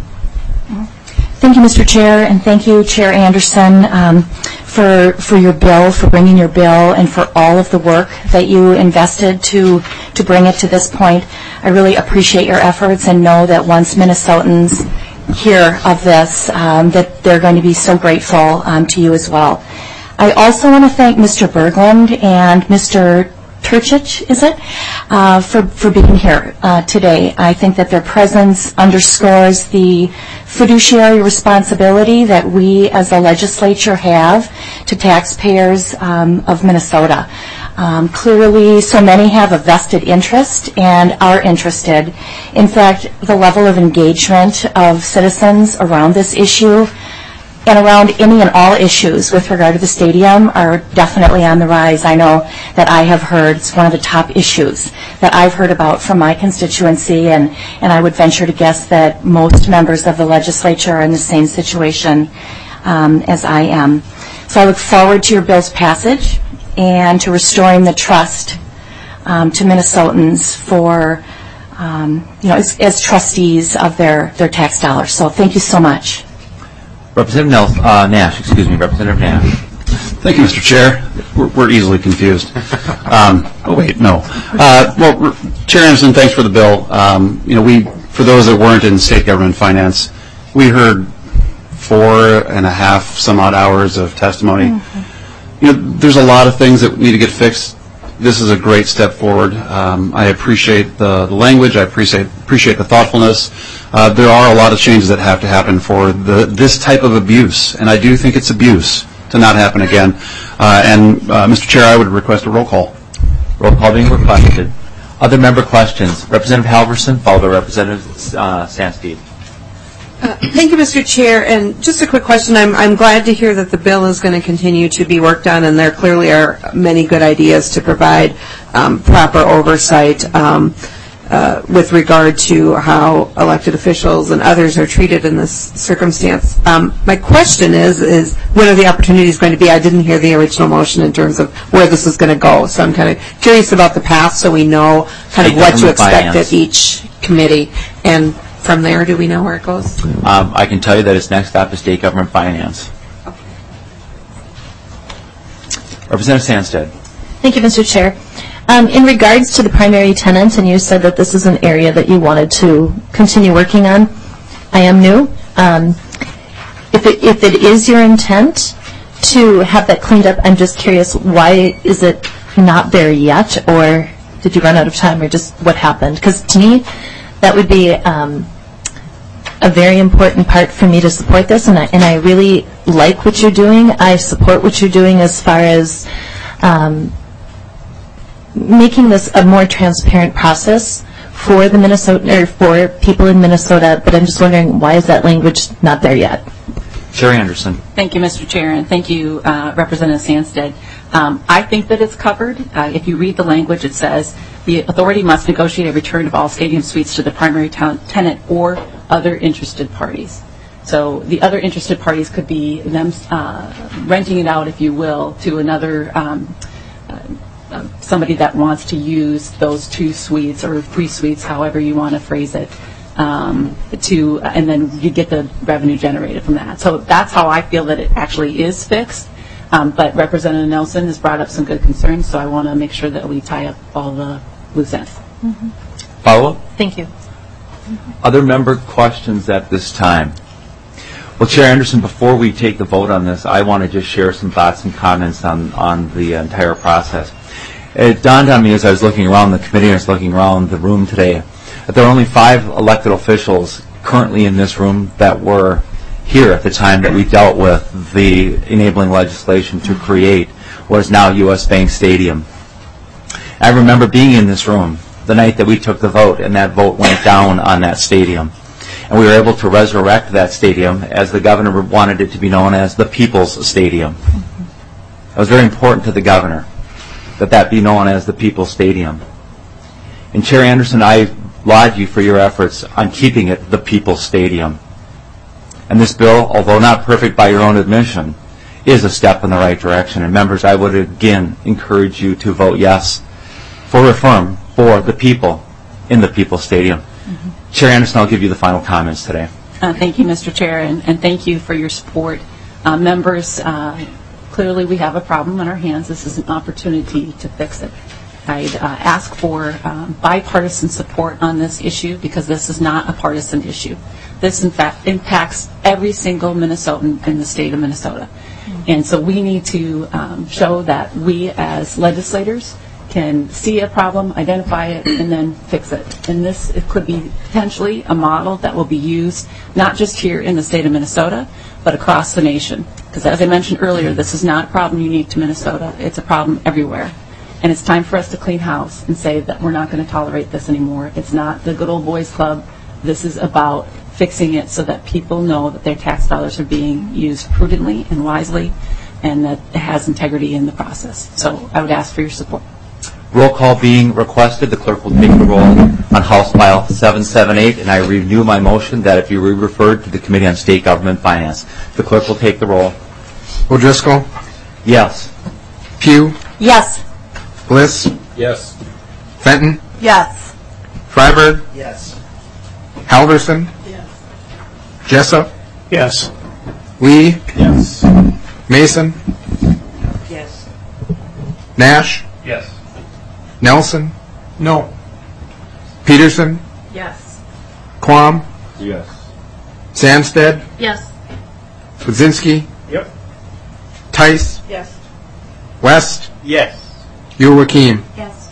Thank you, Mr. Chair, and thank you, Chair Anderson, for your bill, for bringing your bill, and for all of the work that you invested to bring it to this point. I really appreciate your efforts and know that once Minnesotans hear of this, that they're going to be so grateful to you as well. I also want to thank Mr. Berglund and Mr. Turchich, is it, for being here today. I think that their presence underscores the fiduciary responsibility that we as a legislature have to taxpayers of Minnesota. Clearly, so many have a vested interest and are interested. In fact, the level of engagement of citizens around this issue and around any and all issues with regard to the stadium are definitely on the rise. I know that I have heard it's one of the top issues that I've heard about from my constituency, and I would venture to guess that most members of the legislature are in the same situation as I am. So I look forward to your bill's passage and to restoring the trust to Minnesotans for, as trustees of their tax dollars. So thank you so much.
Representative Representative Nash.
Thank you, Mr. Chair. We're easily confused. Well, Chair Anderson, thanks for the bill. For those that weren't in state government finance, we heard 4.5 some odd hours of testimony. Mm-hmm. There's a lot of things that need to get fixed. This is a great step forward. I appreciate the language. I appreciate the thoughtfulness. There are a lot of changes that have to happen for this type of abuse, and I do think it's abuse to not happen again. Mr. Chair, I would request a roll call.
Roll call being requested. Other member questions? Representative Halverson, followed by Representative Sansteed.
Thank you, Mr. Chair. And just a quick question. I'm glad to hear that the bill is going to continue to be worked on, and there clearly are many good ideas to provide proper oversight with regard to how elected officials and others are treated in this circumstance. My question is when are the opportunities going to be? I didn't hear the original motion in terms of where this is going to go, so I'm kind of curious about the path so we know kind of what to expect at each committee. And from there, do we know where it goes?
I can tell you that its next stop is state government finance.
Okay.
Representative Sanstead.
Thank you, Mr. Chair. In regards to the primary tenant, and you said that this is an area that you wanted to continue working on, I am new. If it is your intent to have that cleaned up, I'm just curious, why is it not there yet? Or did you run out of time, or just what happened? Because to me, that would be a very important part for me to support this, and I really like what you're doing. I support what you're doing as far as making this a more transparent process for the Minnesota, or for people in Minnesota. But I'm just wondering, why is that language not there yet?
Chair Anderson.
Thank you, Mr. Chair, and thank you, Representative Sandstead. I think that it's covered. If you read the language, it says the authority must negotiate a return of all stadium suites to the primary tenant or other interested parties. So the other interested parties could be them renting it out, if you will, to another somebody that wants to use those 2 suites or 3 suites, however you want to phrase it, and then you get the revenue generated from that. So that's how I feel that it actually is fixed. But Representative Nelson has brought up some good concerns, so I want to make sure that we tie up all the loose ends.
Follow-up?
Thank you.
Other member questions at this time? Well, Chair Anderson, before we take the vote on this, I want to just share some thoughts and comments on the entire process. It dawned on me as I was looking around the committee and I was looking around the room today that there are only 5 elected officials currently in this room that were here at the time that we dealt with the enabling legislation to create what is now U.S. Bank Stadium. I remember being in this room the night that we took the vote, and that vote went down on that stadium. And we were able to resurrect that stadium as the governor wanted it to be known as the People's Stadium. It was very important to the governor that that be known as the People's Stadium. And Chair Anderson, I laud you for your efforts on keeping it the People's Stadium. And this bill, although not perfect by your own admission, is a step in the right direction. And members, I would again encourage you to vote yes for reform for the people in the People's Stadium. Chair Anderson, I'll give you the final comments today.
Thank you, Mr. Chair, and thank you for your support. Members, clearly we have a problem on our hands. This is an opportunity to fix it. I'd ask for bipartisan support on this issue because this is not a partisan issue. This, in fact, impacts every single Minnesotan in the state of Minnesota. And so we need to show that we as legislators can see a problem, identify it, and then fix it. And this, it could be potentially a model that will be used not just here in the state of Minnesota, but across the nation. Because as I mentioned earlier, this is not a problem unique to Minnesota. It's a problem everywhere. And it's time for us to clean house and say that we're not going to tolerate this anymore. It's not the good old boys club. This is about fixing it so that people know that their tax dollars are being used prudently and wisely and that it has integrity in the process. So I would ask for your support.
Roll call being requested. The clerk will take the roll on House File 778, and I renew my motion that it be referred to the Committee on State Government Finance. The clerk will take the roll.
O'Driscoll?
Yes.
Pugh?
Yes.
Bliss?
Yes.
Fenton?
Yes.
Freiberg?
Yes.
Halverson?
Yes.
Jessup?
Yes.
Lee?
Yes.
Mason?
Yes.
Nash?
Yes.
Nelson?
No.
Peterson?
Yes.
Quam?
Yes.
Sandstead?
Yes.
Budzinski?
Yep.
Tice?
Yes.
West?
Yes.
Joachim?
Yes.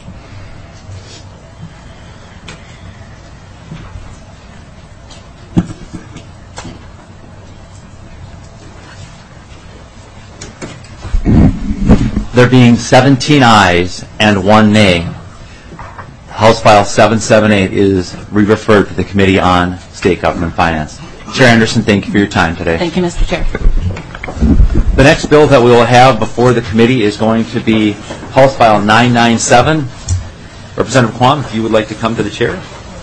There being 17 ayes and 1 nay, House File 778 is re-referred to the Committee on State Government Finance. Chair Anderson, thank you for your time today.
Thank you, Mr. Chair.
The next bill that we will have before the committee is going to be House File 997. Representative Quam, if you would like to come to the chair.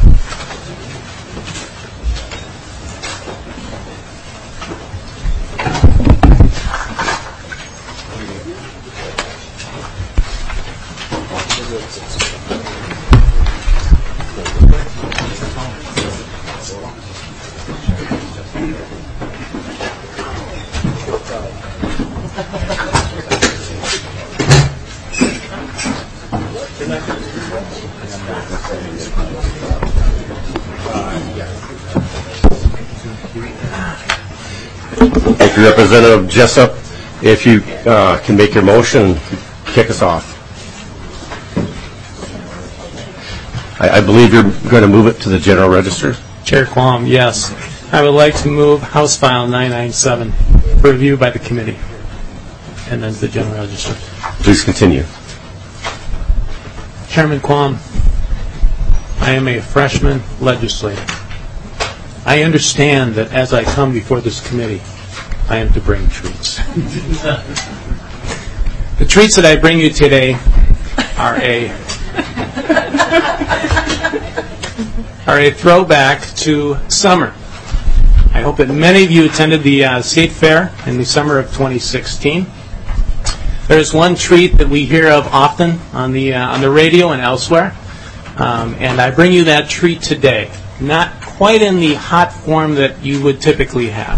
Thank you, Representative Jessup. If you can make your motion, kick us off. I believe you're going to move it to the General Register.
Chair Quam, yes. I would like to move House File 997 for review by the committee and then to the General Register.
Please continue.
Chairman Quam, I am a freshman legislator. I understand that as I come before this committee, I am to bring treats. The treats that I bring you today are a throwback to summer. I hope that many of you attended the State Fair in the summer of 2016. There's one treat that we hear of often on the radio and elsewhere, and I bring you that treat today. Not quite in the hot form that you would typically have.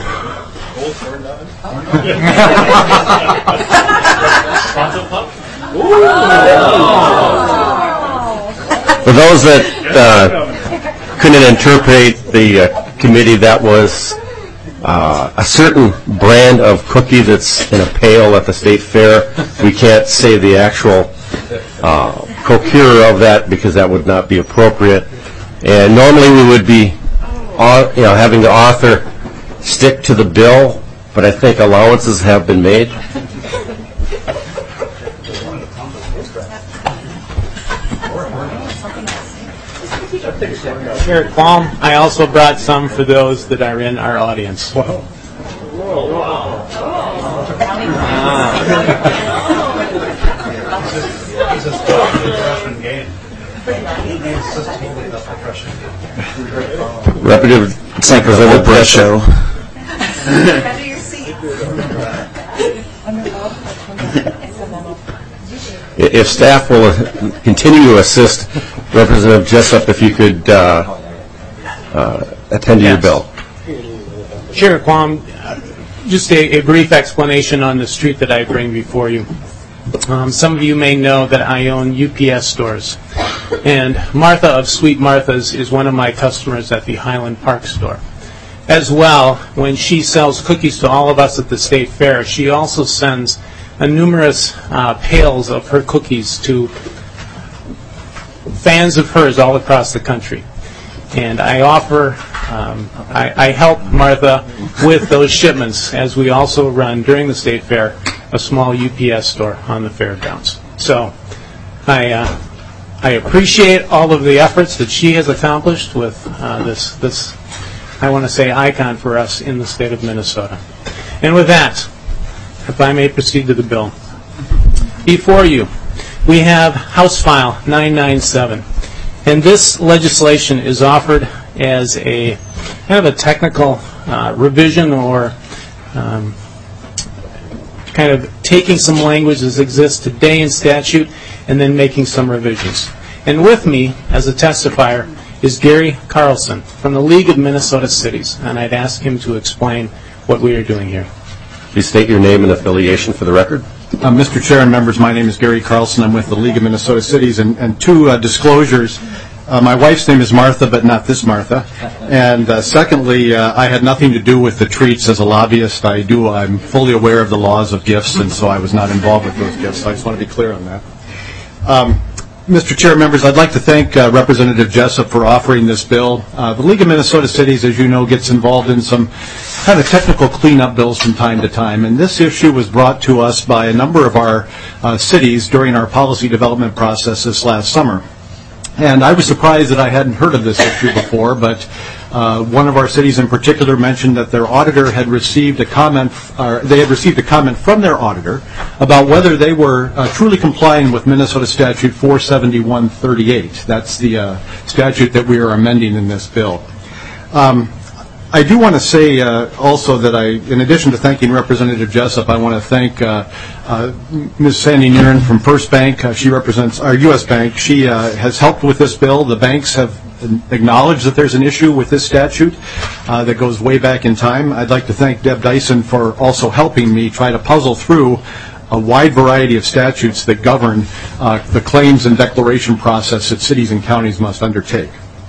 For those that couldn't interpret the committee, that was a certain brand of cookie that's in a pail at the State Fair. We can't say the actual procurer of that because that would not be appropriate. And normally we would be having the author stick to the bill, but I think allowances have been made.
Chair Qualm, I also brought some for those that are in our audience.
Representative Brescio. If staff will continue to assist Representative Jessup, if you could attend to your bill.
Chair Qualm, just a brief explanation on the street that I bring before you. Some of you may know that I own UPS stores, and Martha of Sweet Martha's is one of my customers at the Highland Park store. As well, when she sells cookies to all of us at the State Fair, she also sends numerous pails of her cookies to fans of hers all across the country. And I I help Martha with those shipments, as we also run during the State Fair a small UPS store on the fairgrounds. So I appreciate all of the efforts that she has accomplished with this I want to say icon for us in the state of Minnesota. And with that, if I may proceed to the bill. Before you, we have House File 997. And this legislation is offered as a kind of a technical revision or kind of taking some language that exists today in statute and then making some revisions. And with me as a testifier is Gary Carlson from the League of Minnesota Cities, and I'd ask him to explain what we are doing here.
Please state your name and affiliation for the record.
Mr. Chair and members, my name is Gary Carlson. I'm with the League of Minnesota Cities. And two disclosures. My wife's name is Martha, but not this Martha. And secondly, I had nothing to do with the treats as a lobbyist. I'm fully aware of the laws of gifts, and so I was not involved with those gifts. So I just want to be clear on that. Mr. Chair, members, I'd like to thank Representative Jessup for offering this bill. The League of Minnesota Cities, as you know, gets involved in some kind of technical cleanup bills from time to time, and this issue was brought to us by a number of our cities during our policy development process this last summer. And I was surprised that I hadn't heard of this issue before, but one of our cities in particular mentioned that their auditor had received a comment, they had received a comment from their auditor about whether they were truly complying with Minnesota Statute 47138. That's the statute that we are amending in this bill. I do want to say also that in addition to thanking Representative Jessup, I want to thank Ms. Sandy Niren from First Bank. She represents our U.S. Bank. She has helped with this bill. The banks have acknowledged that there's an issue with this statute that goes way back in time. I'd like to thank Deb Dyson for also helping me try to puzzle through a wide variety of statutes that govern the claims and declaration process that cities and counties must undertake.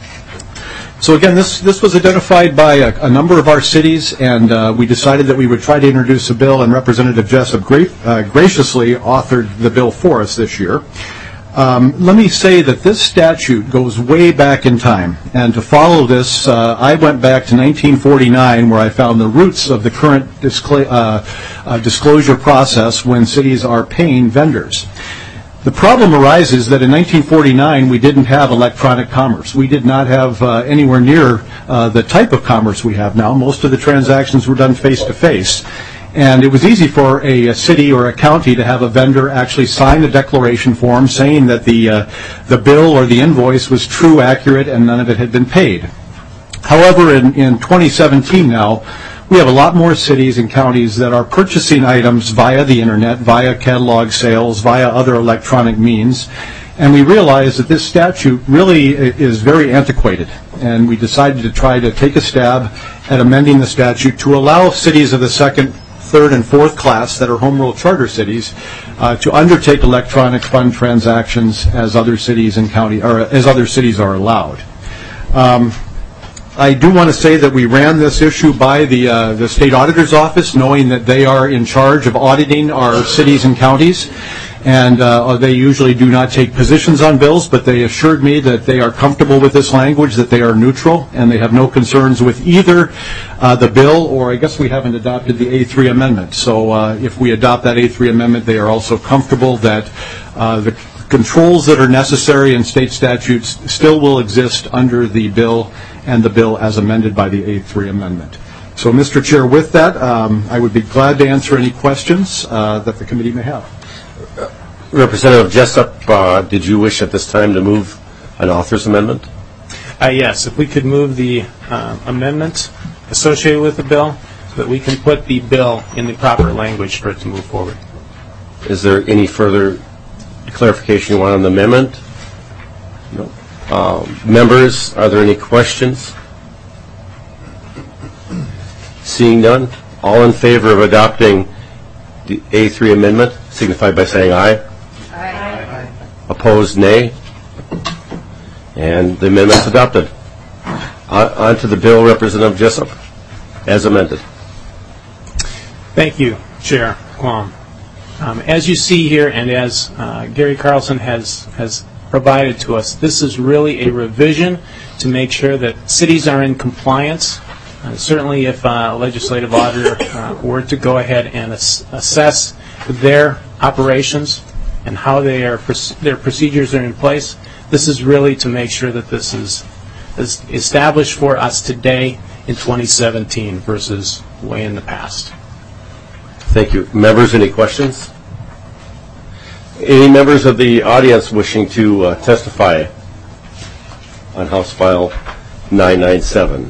So again, this was identified by a number of our cities, and we decided that we would try to introduce a bill, and Representative Jessup graciously authored the bill for us this year. Let me say that this statute goes way back in time, and to follow this, I went back to 1949, where I found the roots of the current disclosure process when cities are paying vendors. The problem arises that in 1949 we didn't have electronic commerce. We did not have anywhere near the type of commerce we have now. Most of the transactions were done face-to-face. And it was easy for a city or a county to have a vendor actually sign a declaration form saying that the bill or the invoice was true, accurate, and none of it had been paid. However, in 2017 now, we have a lot more cities and counties that are purchasing items via the internet, via catalog sales, via other electronic means. And we realize that this statute really is very antiquated. And we decided to try to take a stab at amending the statute to allow cities of the second, third, and fourth class that are home rule charter cities to undertake electronic fund transactions as other cities and as other cities are allowed. I do want to say that we ran this issue by the state auditor's office, knowing that they are in charge of auditing our cities and counties, and they usually do not take positions on bills, but they assured me that they are comfortable with this language, that they are neutral, and they have no concerns with either the bill, or I guess we haven't adopted the A3 amendment. So if we adopt that A3 amendment, they are also comfortable that the controls that are necessary in state statutes still will exist under the bill and the bill as amended by the A3 amendment. So, Mr. Chair, with that, I would be glad to answer any questions that the committee may have.
Representative Jessup, did you wish at this time to move an author's amendment?
Yes, if we could move the amendment associated with the bill so that we can put the bill in the proper language for it to move forward.
Is there any further clarification you want on the amendment? No. Members, are there any questions? Seeing none, all in favor of adopting the A3 amendment signify by saying aye. Aye. Opposed, nay. And the amendment is adopted. On to the bill, Representative Jessup, as amended.
Thank you, Chair Quam. As you see here, and as Gary Carlson has provided to us, this is really a revision to make sure that cities are in compliance. Certainly if a legislative auditor were to go ahead and assess their operations and how their procedures are in place, this is really to make sure that this is established for us today in 2017 versus way in the past.
Thank you. Members, any questions? Any members of the audience wishing to testify on House File 997?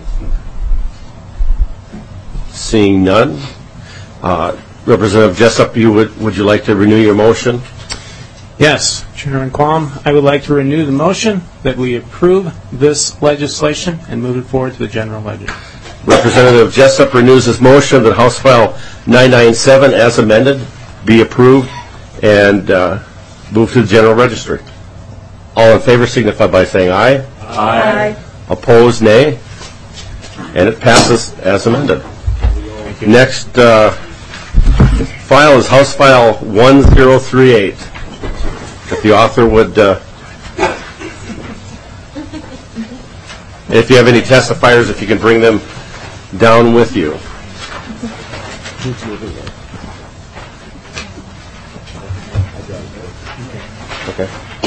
Seeing none. Representative Jessup, would you like to renew your motion?
Yes, Chairman Quam, I would like to renew the motion that we approve this legislation and move it forward to the general ledger.
Representative Jessup renews his motion that House File 997 as amended be approved and move to the general registry. All in favor signify by saying aye. Aye. Opposed, nay. And it passes as amended. Next file is House File 1038. If the author would, if you have any testifiers, if you can bring them down with you. Okay.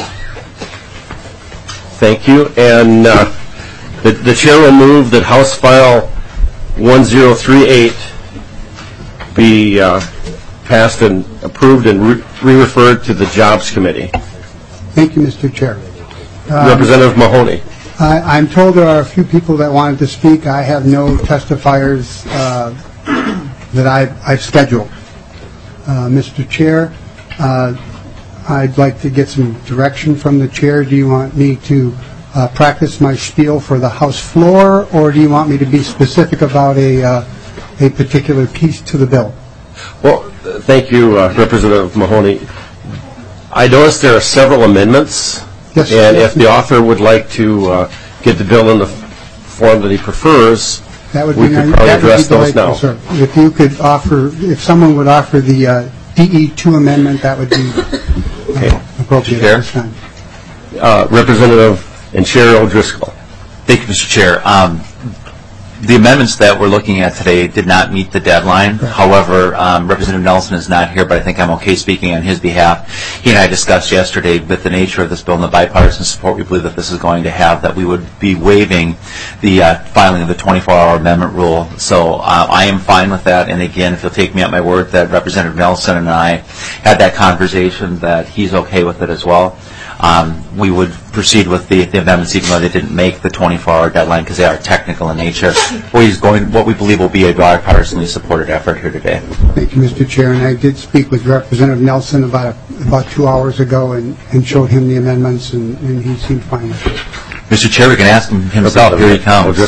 Thank you. And the chair will move that House File 1038 be passed and approved and re-referred to the Jobs Committee.
Thank you, Mr. Chair.
Representative Mahoney.
I'm told there are a few people that wanted to speak. I have no testifiers that I've scheduled. Mr. Chair, I'd like to get some direction from the chair. Do you want me to practice my spiel for the House floor, or do you want me to be specific about a particular piece to the bill?
Well, thank you, Representative Mahoney. I noticed there are several amendments, yes, and if the author would like to get the bill in the form that he prefers, we could probably address those now.
Sir. If you could offer, if someone would offer the DE2 amendment, that would be appropriate at this time.
Representative and Chair O'Driscoll.
Thank you, Mr. Chair. The amendments that we're looking at today did not meet the deadline. However, Representative Nelson is not here, but I think I'm okay speaking on his behalf. He and I discussed yesterday with the nature of this bill and the bipartisan support we believe that this is going to have, that we would be waiving the filing of the 24-hour amendment rule. So I am fine with that. And again, if you'll take me at my word that Representative Nelson and I had that conversation, that he's okay with it as well. We would proceed with the amendments even though they didn't make the 24-hour deadline because they are technical in nature. What we believe will be a bipartisanly supported effort here today.
Thank you, Mr. Chair. And I did speak with Representative Nelson about 2 hours ago and showed him the amendments, and he seemed fine with it.
Mr. Chair, we can ask him himself. Here he comes.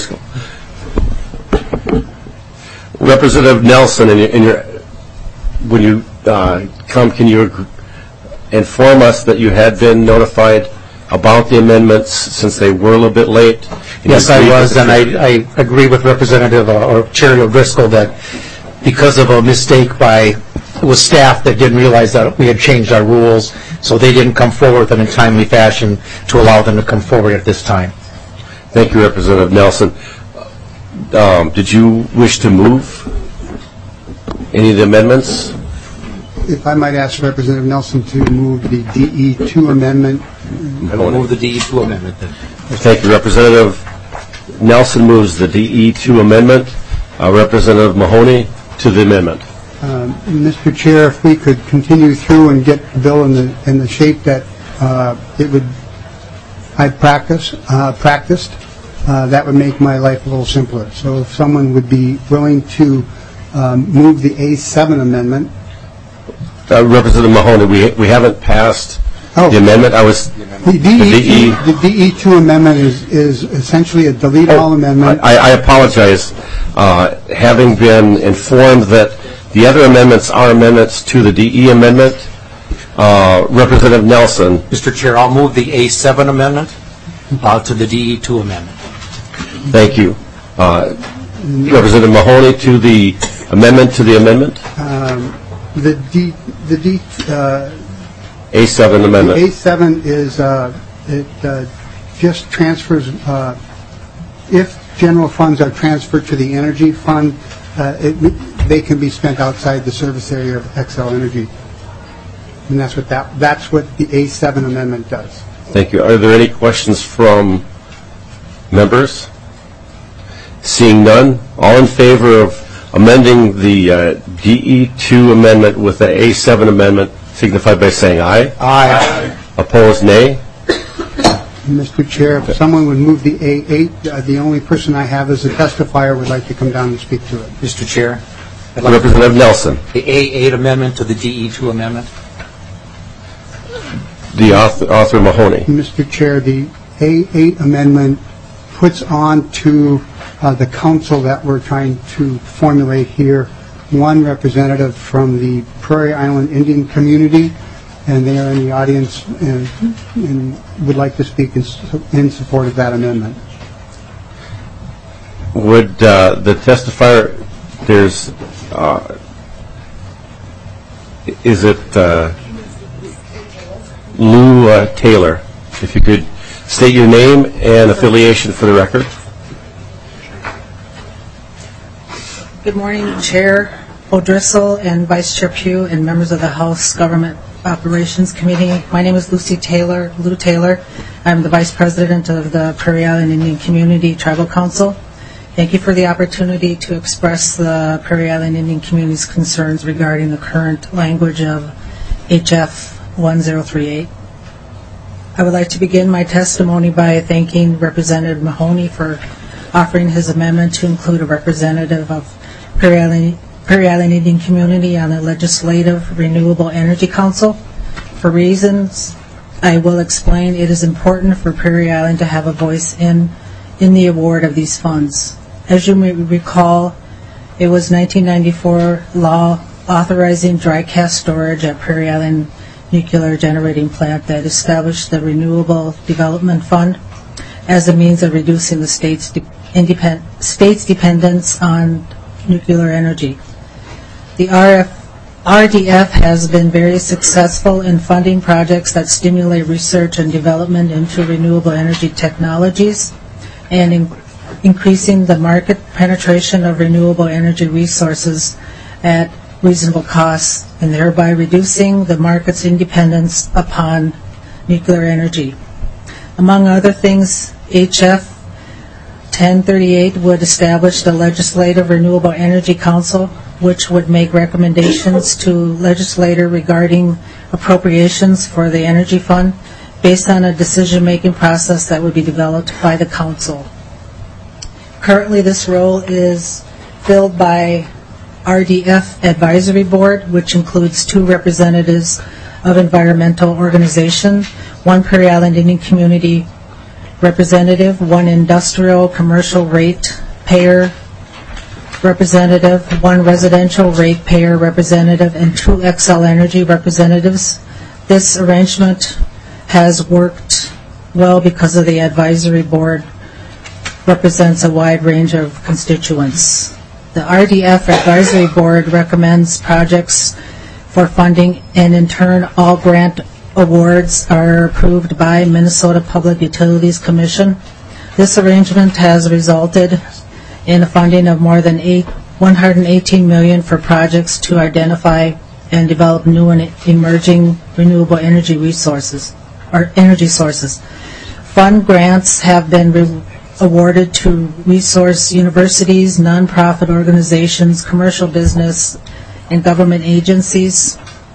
Representative Nelson, when you come, can you inform us that you had been notified about the amendments since they were a little bit late?
Yes, I was, and I agree with Representative or Chair O'Driscoll that because of a mistake with staff that didn't realize that we had changed our rules, so they didn't come forward with them in a timely fashion to allow them to come forward at this time.
Thank you, Representative Nelson. Did you wish to move any of the amendments?
If I might ask Representative Nelson to move the DE2 amendment.
I will move the DE2 amendment then.
Thank you. Representative Nelson moves the DE2 amendment. Representative Mahoney to the amendment.
Mr. Chair, if we could continue through and get the bill in the shape that I practiced, that would make my life a little simpler. So if someone would be willing to move the A7 amendment.
Representative Mahoney, we haven't passed the amendment.
The DE2 amendment is essentially a delete all amendment.
I apologize. Having been informed that the other amendments are amendments to the DE amendment, Representative Nelson.
Mr. Chair, I'll move the A7 amendment to the DE2 amendment.
Thank you. Representative Mahoney to the amendment to the amendment. A7 amendment.
The A7 is it just transfers if general funds are transferred to the energy fund, they can be spent outside the service area of Xcel Energy, and that's what the A7 amendment does.
Thank you. Are there any questions from members? Seeing none, all in favor of amending the DE2 amendment with the A7 amendment signify by saying aye.
Aye.
Opposed, nay.
Mr. Chair, if someone would move the A8, the only person I have as a testifier would like to come down and speak to it.
Mr. Chair.
Representative Nelson.
The A8 amendment to the DE2 amendment.
The author Mahoney.
Mr. Chair, the A8 amendment puts on to the council that we're trying to formulate here one representative from the Prairie Island Indian community, and they are in the audience and would like to speak in support of that amendment.
Would the testifier, is it Lou Taylor? If you could state your name and affiliation for the record.
Good morning, Chair O'Driscoll and Vice Chair Pugh and members of the House Government Operations Committee. My name is Lou Taylor. I'm the Vice President of the Prairie Island Indian Community Tribal Council. Thank you for the opportunity to express the Prairie Island Indian community's concerns regarding the current language of HF 1038. I would like to begin my testimony by thanking Representative Mahoney for offering his amendment to include a representative of Prairie Island Indian community on the Legislative Renewable Energy Council. For reasons I will explain, it is important for Prairie Island to have a voice in the award of these funds. As you may recall, it was 1994 law authorizing dry cask storage at Prairie Island Nuclear Generating Plant that established the Renewable Development Fund as a means of reducing the state's dependence on nuclear energy. The RDF has been very successful in funding projects that stimulate research and development into renewable energy technologies and increasing the market penetration of renewable energy resources at reasonable costs, and thereby reducing the market's dependence upon nuclear energy. Among other things, HF 1038 would establish the Legislative Renewable Energy Council, which would make recommendations to legislator regarding appropriations for the Energy Fund based on a decision-making process that would be developed by the council. Currently, this role is filled by RDF Advisory Board, which includes 2 representatives of environmental organizations, 1 Prairie Island Indian Community representative, 1 industrial commercial rate payer representative, 1 residential rate payer representative, and 2 Xcel Energy representatives. This arrangement has worked well because of the advisory board represents a wide range of constituents. The RDF Advisory Board recommends projects for funding, and in turn all grant awards are approved by Minnesota Public Utilities Commission. This arrangement has resulted in a funding of more than $118 million for projects to identify and develop new and emerging renewable energy resources or energy sources. Fund grants have been awarded to resource universities, nonprofit organizations, commercial business, and government agencies.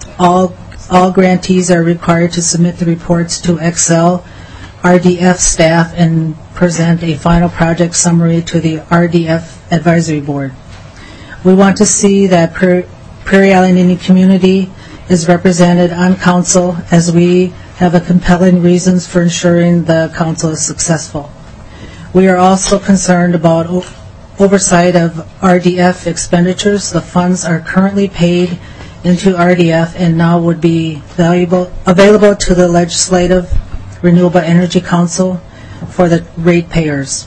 All grantees are required to submit the reports to Xcel RDF staff and present a final project summary to the RDF Advisory Board. We want to see that Prairie Island Indian Community is represented on council, as we have a compelling reasons for ensuring the council is successful. We are also concerned about oversight of RDF expenditures. The funds are currently paid into RDF and now would be available to the Legislative Renewable Energy Council for the ratepayers.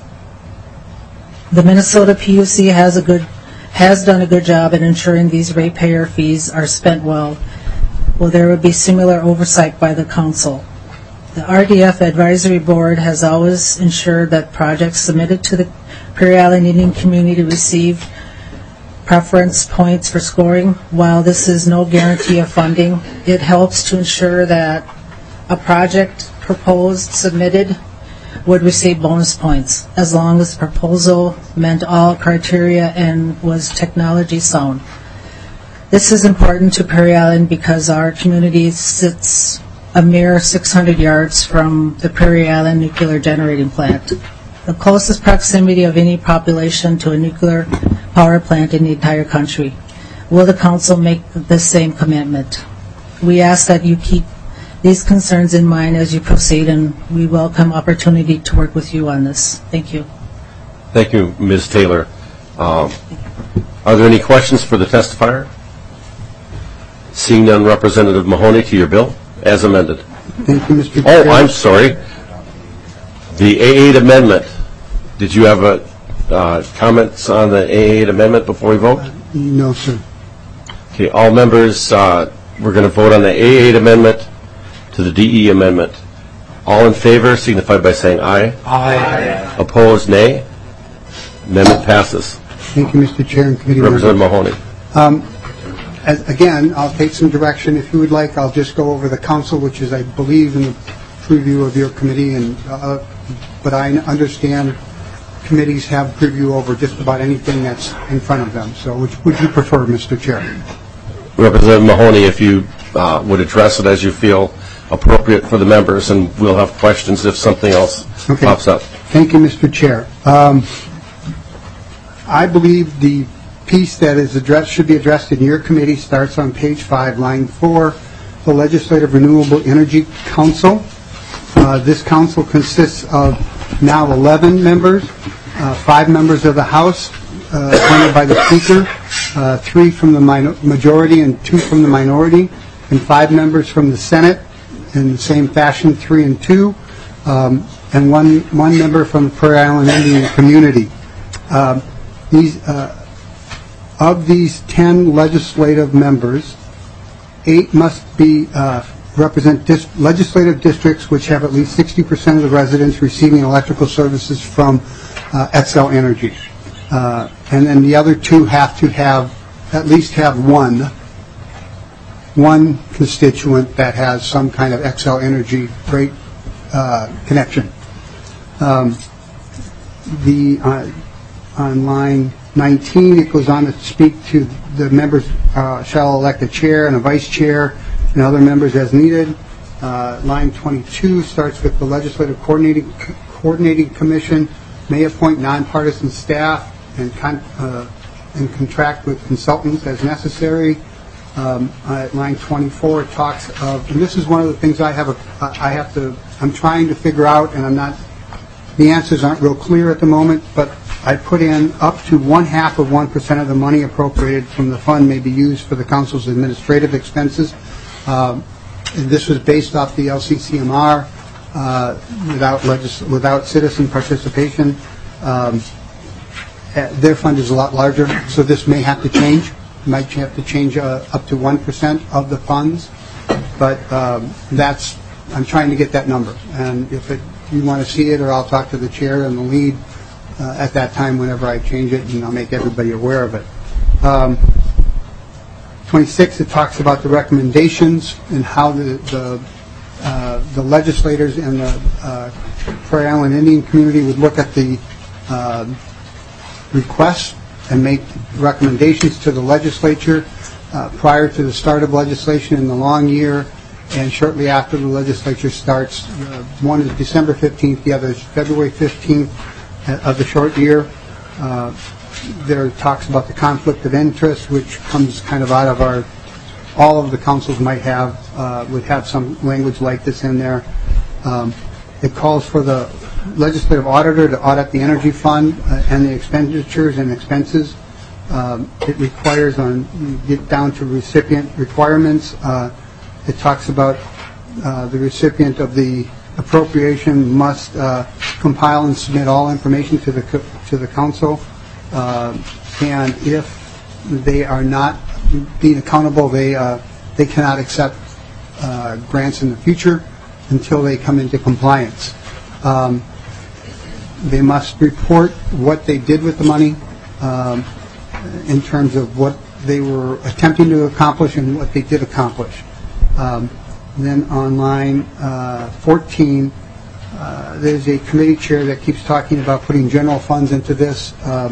The Minnesota PUC has done a good job in ensuring these ratepayer fees are spent well. Well, there would be similar oversight by the council. The RDF Advisory Board has always ensured that projects submitted to the Prairie Island Indian Community receive preference points for scoring. While this is no guarantee of funding, it helps to ensure that a project proposed, submitted, would receive bonus points, as long as the proposal met all criteria and was technology sound. This is important to Prairie Island because our community sits a mere 600 yards from the Prairie Island nuclear generating plant, the closest proximity of any population to a nuclear power plant in the entire country. Will the council make the same commitment? We ask that you keep these concerns in mind as you proceed, and we welcome opportunity to work with you on this. Thank you.
Thank you, Ms. Taylor. Are there any questions for the testifier? Seeing none, Representative Mahoney, to your bill, as amended.
Thank you, Mr. Chair.
Oh, I'm sorry. The A8 amendment. Did you have comments on the A8 amendment before we vote?
No, sir.
Okay, all members, we're going to vote on the A8 amendment to the DE amendment. All in favor signify by saying aye. Aye. Opposed, nay. Amendment passes.
Thank you, Mr. Chair and committee members.
Representative Mahoney.
Again, I'll take some direction. If you would like, I'll just go over the council, which is, I believe, in the preview of your committee. But I understand committees have preview over just about anything that's in front of them. So which would you prefer, Mr. Chair?
Representative Mahoney, if you would address it as you feel appropriate for the members, and we'll have questions if something else pops up.
Thank you, Mr. Chair. I believe the piece that is addressed should be addressed in your committee starts on page 5, line 4, the Legislative Renewable Energy Council. This council consists of now 11 members, 5 members of the House appointed by the Speaker, 3 from the majority and 2 from the minority, and 5 members from the Senate in the same fashion, 3 and 2, and one member from the Prairie Island Indian Community. Of these 10 legislative members, 8 must be represent legislative districts which have at least 60% of the residents receiving electrical services from Xcel Energy. And then the other two have to at least have one constituent that has some kind of Xcel Energy rate connection. On line 19, it goes on to speak to the members shall elect a chair and a vice chair and other members as needed. Line 22 starts with the Legislative Coordinating Commission may appoint nonpartisan staff and contract with consultants as necessary. At line 24, it talks of, and this is one of the things I'm trying to figure out, and the answers aren't real clear at the moment, but I put in up to 0.5% of the money appropriated from the fund may be used for the council's administrative expenses. And this was based off the LCCMR without citizen participation. Their fund is a lot larger, so this may have to change. Might have to change up to 1% of the funds, but I'm trying to get that number. And if you want to see it, or I'll talk to the chair and the lead at that time whenever I change it, and I'll make everybody aware of it. 26, it talks about the recommendations and how the legislators and the Prairie Island Indian community would look at the requests and make recommendations to the legislature prior to the start of legislation in the long year and shortly after the legislature starts. One is December 15th, the other is February 15th of the short year. There talks about the conflict of interest, which comes kind of out of all of the councils would have some language like this in there. It calls for the legislative auditor to audit the energy fund and the expenditures and expenses. It requires get down to recipient requirements. It talks about the recipient of the appropriation must compile and submit all information to the council, and if they are not being accountable, they cannot accept grants in the future until they come into compliance. They must report what they did with the money in terms of what they were attempting to accomplish and what they did accomplish. Then on line 14, there's a committee chair that keeps talking about putting general funds into this.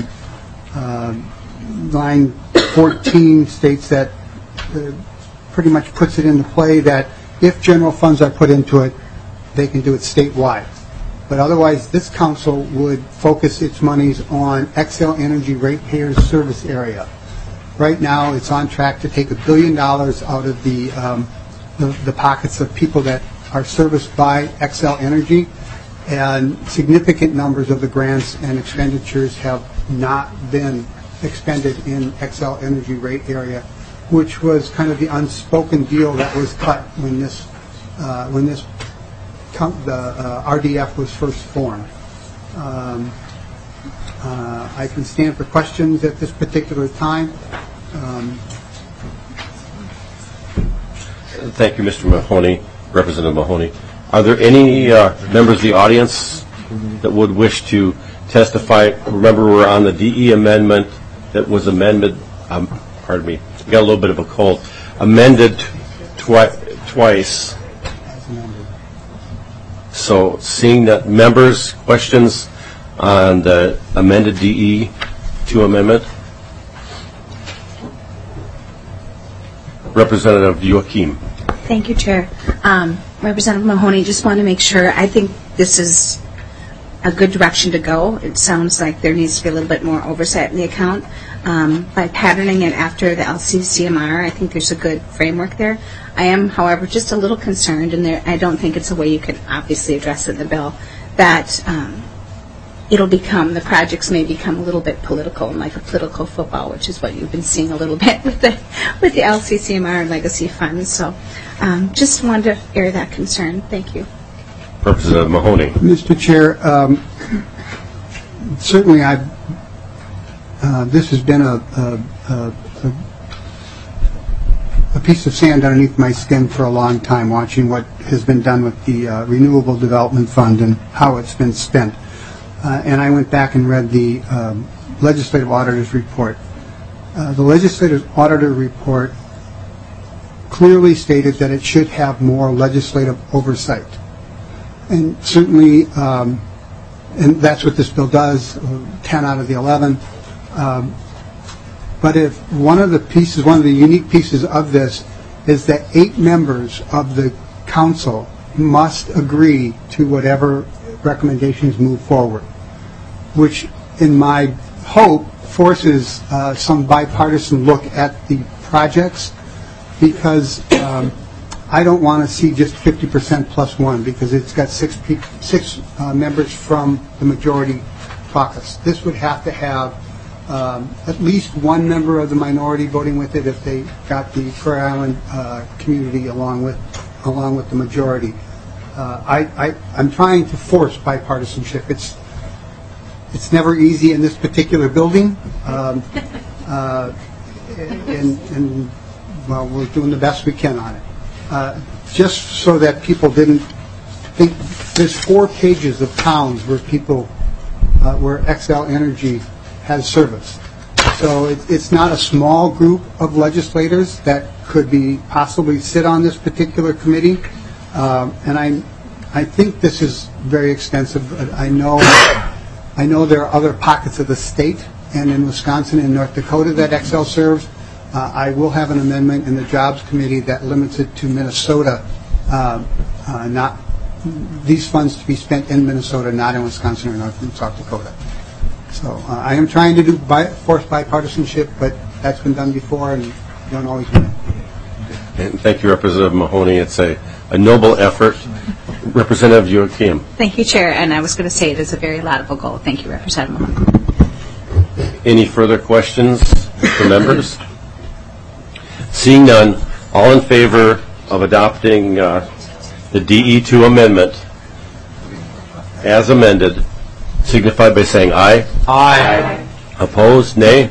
Line 14 states that pretty much puts it into play that if general funds are put into it, they can do it statewide. But otherwise, this council would focus its monies on Xcel Energy ratepayers service area. Right now, it's on track to take $1 billion out of the pockets of people that are serviced by Xcel Energy, and significant numbers of the grants and expenditures have not been expended in Xcel Energy rate area, which was kind of the unspoken deal that was cut when the RDF was first formed. I can stand for questions at this particular time.
Thank you, Mr. Mahoney, Representative Mahoney. Are there any members of the audience that would wish to testify? Remember, we're on the DE amendment that was amended, pardon me, I got a little bit of a cold, amended twice. So seeing that, members, questions on the amended DE2 amendment? Representative Joachim.
Thank you, Chair. Representative Mahoney, just want to make sure, I think this is a good direction to go. It sounds like there needs to be a little bit more oversight in the account. By patterning it after the LCCMR, I think there's a good framework there. I am, however, just a little concerned, and I don't think it's a way you can obviously address it in the bill, that the projects may become a little bit political, and like a political football, which is what you've been seeing a little bit with the LCCMR and legacy funds. So just wanted to air that concern. Thank you.
Representative Mahoney.
Mr. Chair, certainly this has been a piece of sand underneath my skin for a long time, watching what has been done with the Renewable Development Fund and how it's been spent. and I went back and read the legislative auditor's report. The legislative auditor report clearly stated that it should have more legislative oversight. And certainly, and that's what this bill does, 10 out of the 11. But if one of the unique pieces of this is that 8 members of the council must agree to whatever recommendations move forward, which in my hope forces some bipartisan look at the projects, because I don't want to see just 50% plus 1, because it's got 6 members from the majority caucus. This would have to have at least 1 member of the minority voting with it if they got the Prairie Island community along with the majority. I'm trying to force bipartisanship. It's never easy in this particular building, and well, we're doing the best we can on it. Just so that people didn't think, there's 4 pages of towns where where Xcel Energy has service. So it's not a small group of legislators that could possibly sit on this particular committee, and I think this is very extensive. I know there are other pockets of the state and in Wisconsin and North Dakota that Xcel serves. I will have an amendment in the Jobs Committee that limits it to Minnesota, not these funds to be spent in Minnesota, not in Wisconsin or North and South Dakota. So I am trying to force bipartisanship, but that's been done before, and you don't always win.
And thank you, Representative Mahoney. It's a noble effort. Representative Joachim.
Thank you, Chair. And I was going to say it is a very laudable goal. Thank you, Representative Mahoney.
Any further questions from members? Seeing none, all in favor of adopting the DE2 amendment as amended, signify by saying aye.
Aye.
Opposed, nay.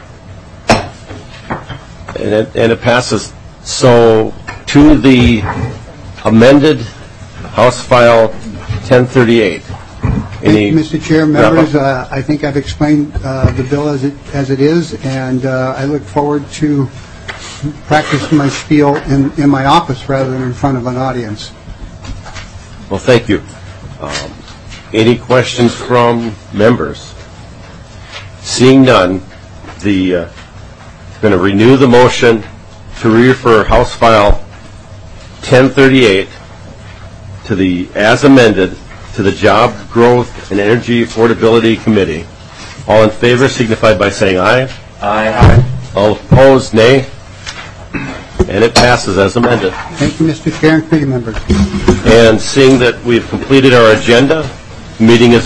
And it passes. So to the amended House File 1038.
Mr. Chair, members, I think I've explained the bill as it is, and I look forward to practicing my spiel in my office rather than in front of an audience.
Well, thank you. Any questions from members? Seeing none, going to renew the motion to refer House File 1038 to the, as amended, to the Job Growth and Energy Affordability Committee. All in favor signify by saying aye. Aye. All opposed, nay. And it passes as amended.
Thank you, Mr. Chair and committee members.
And seeing that we've completed our agenda, meeting is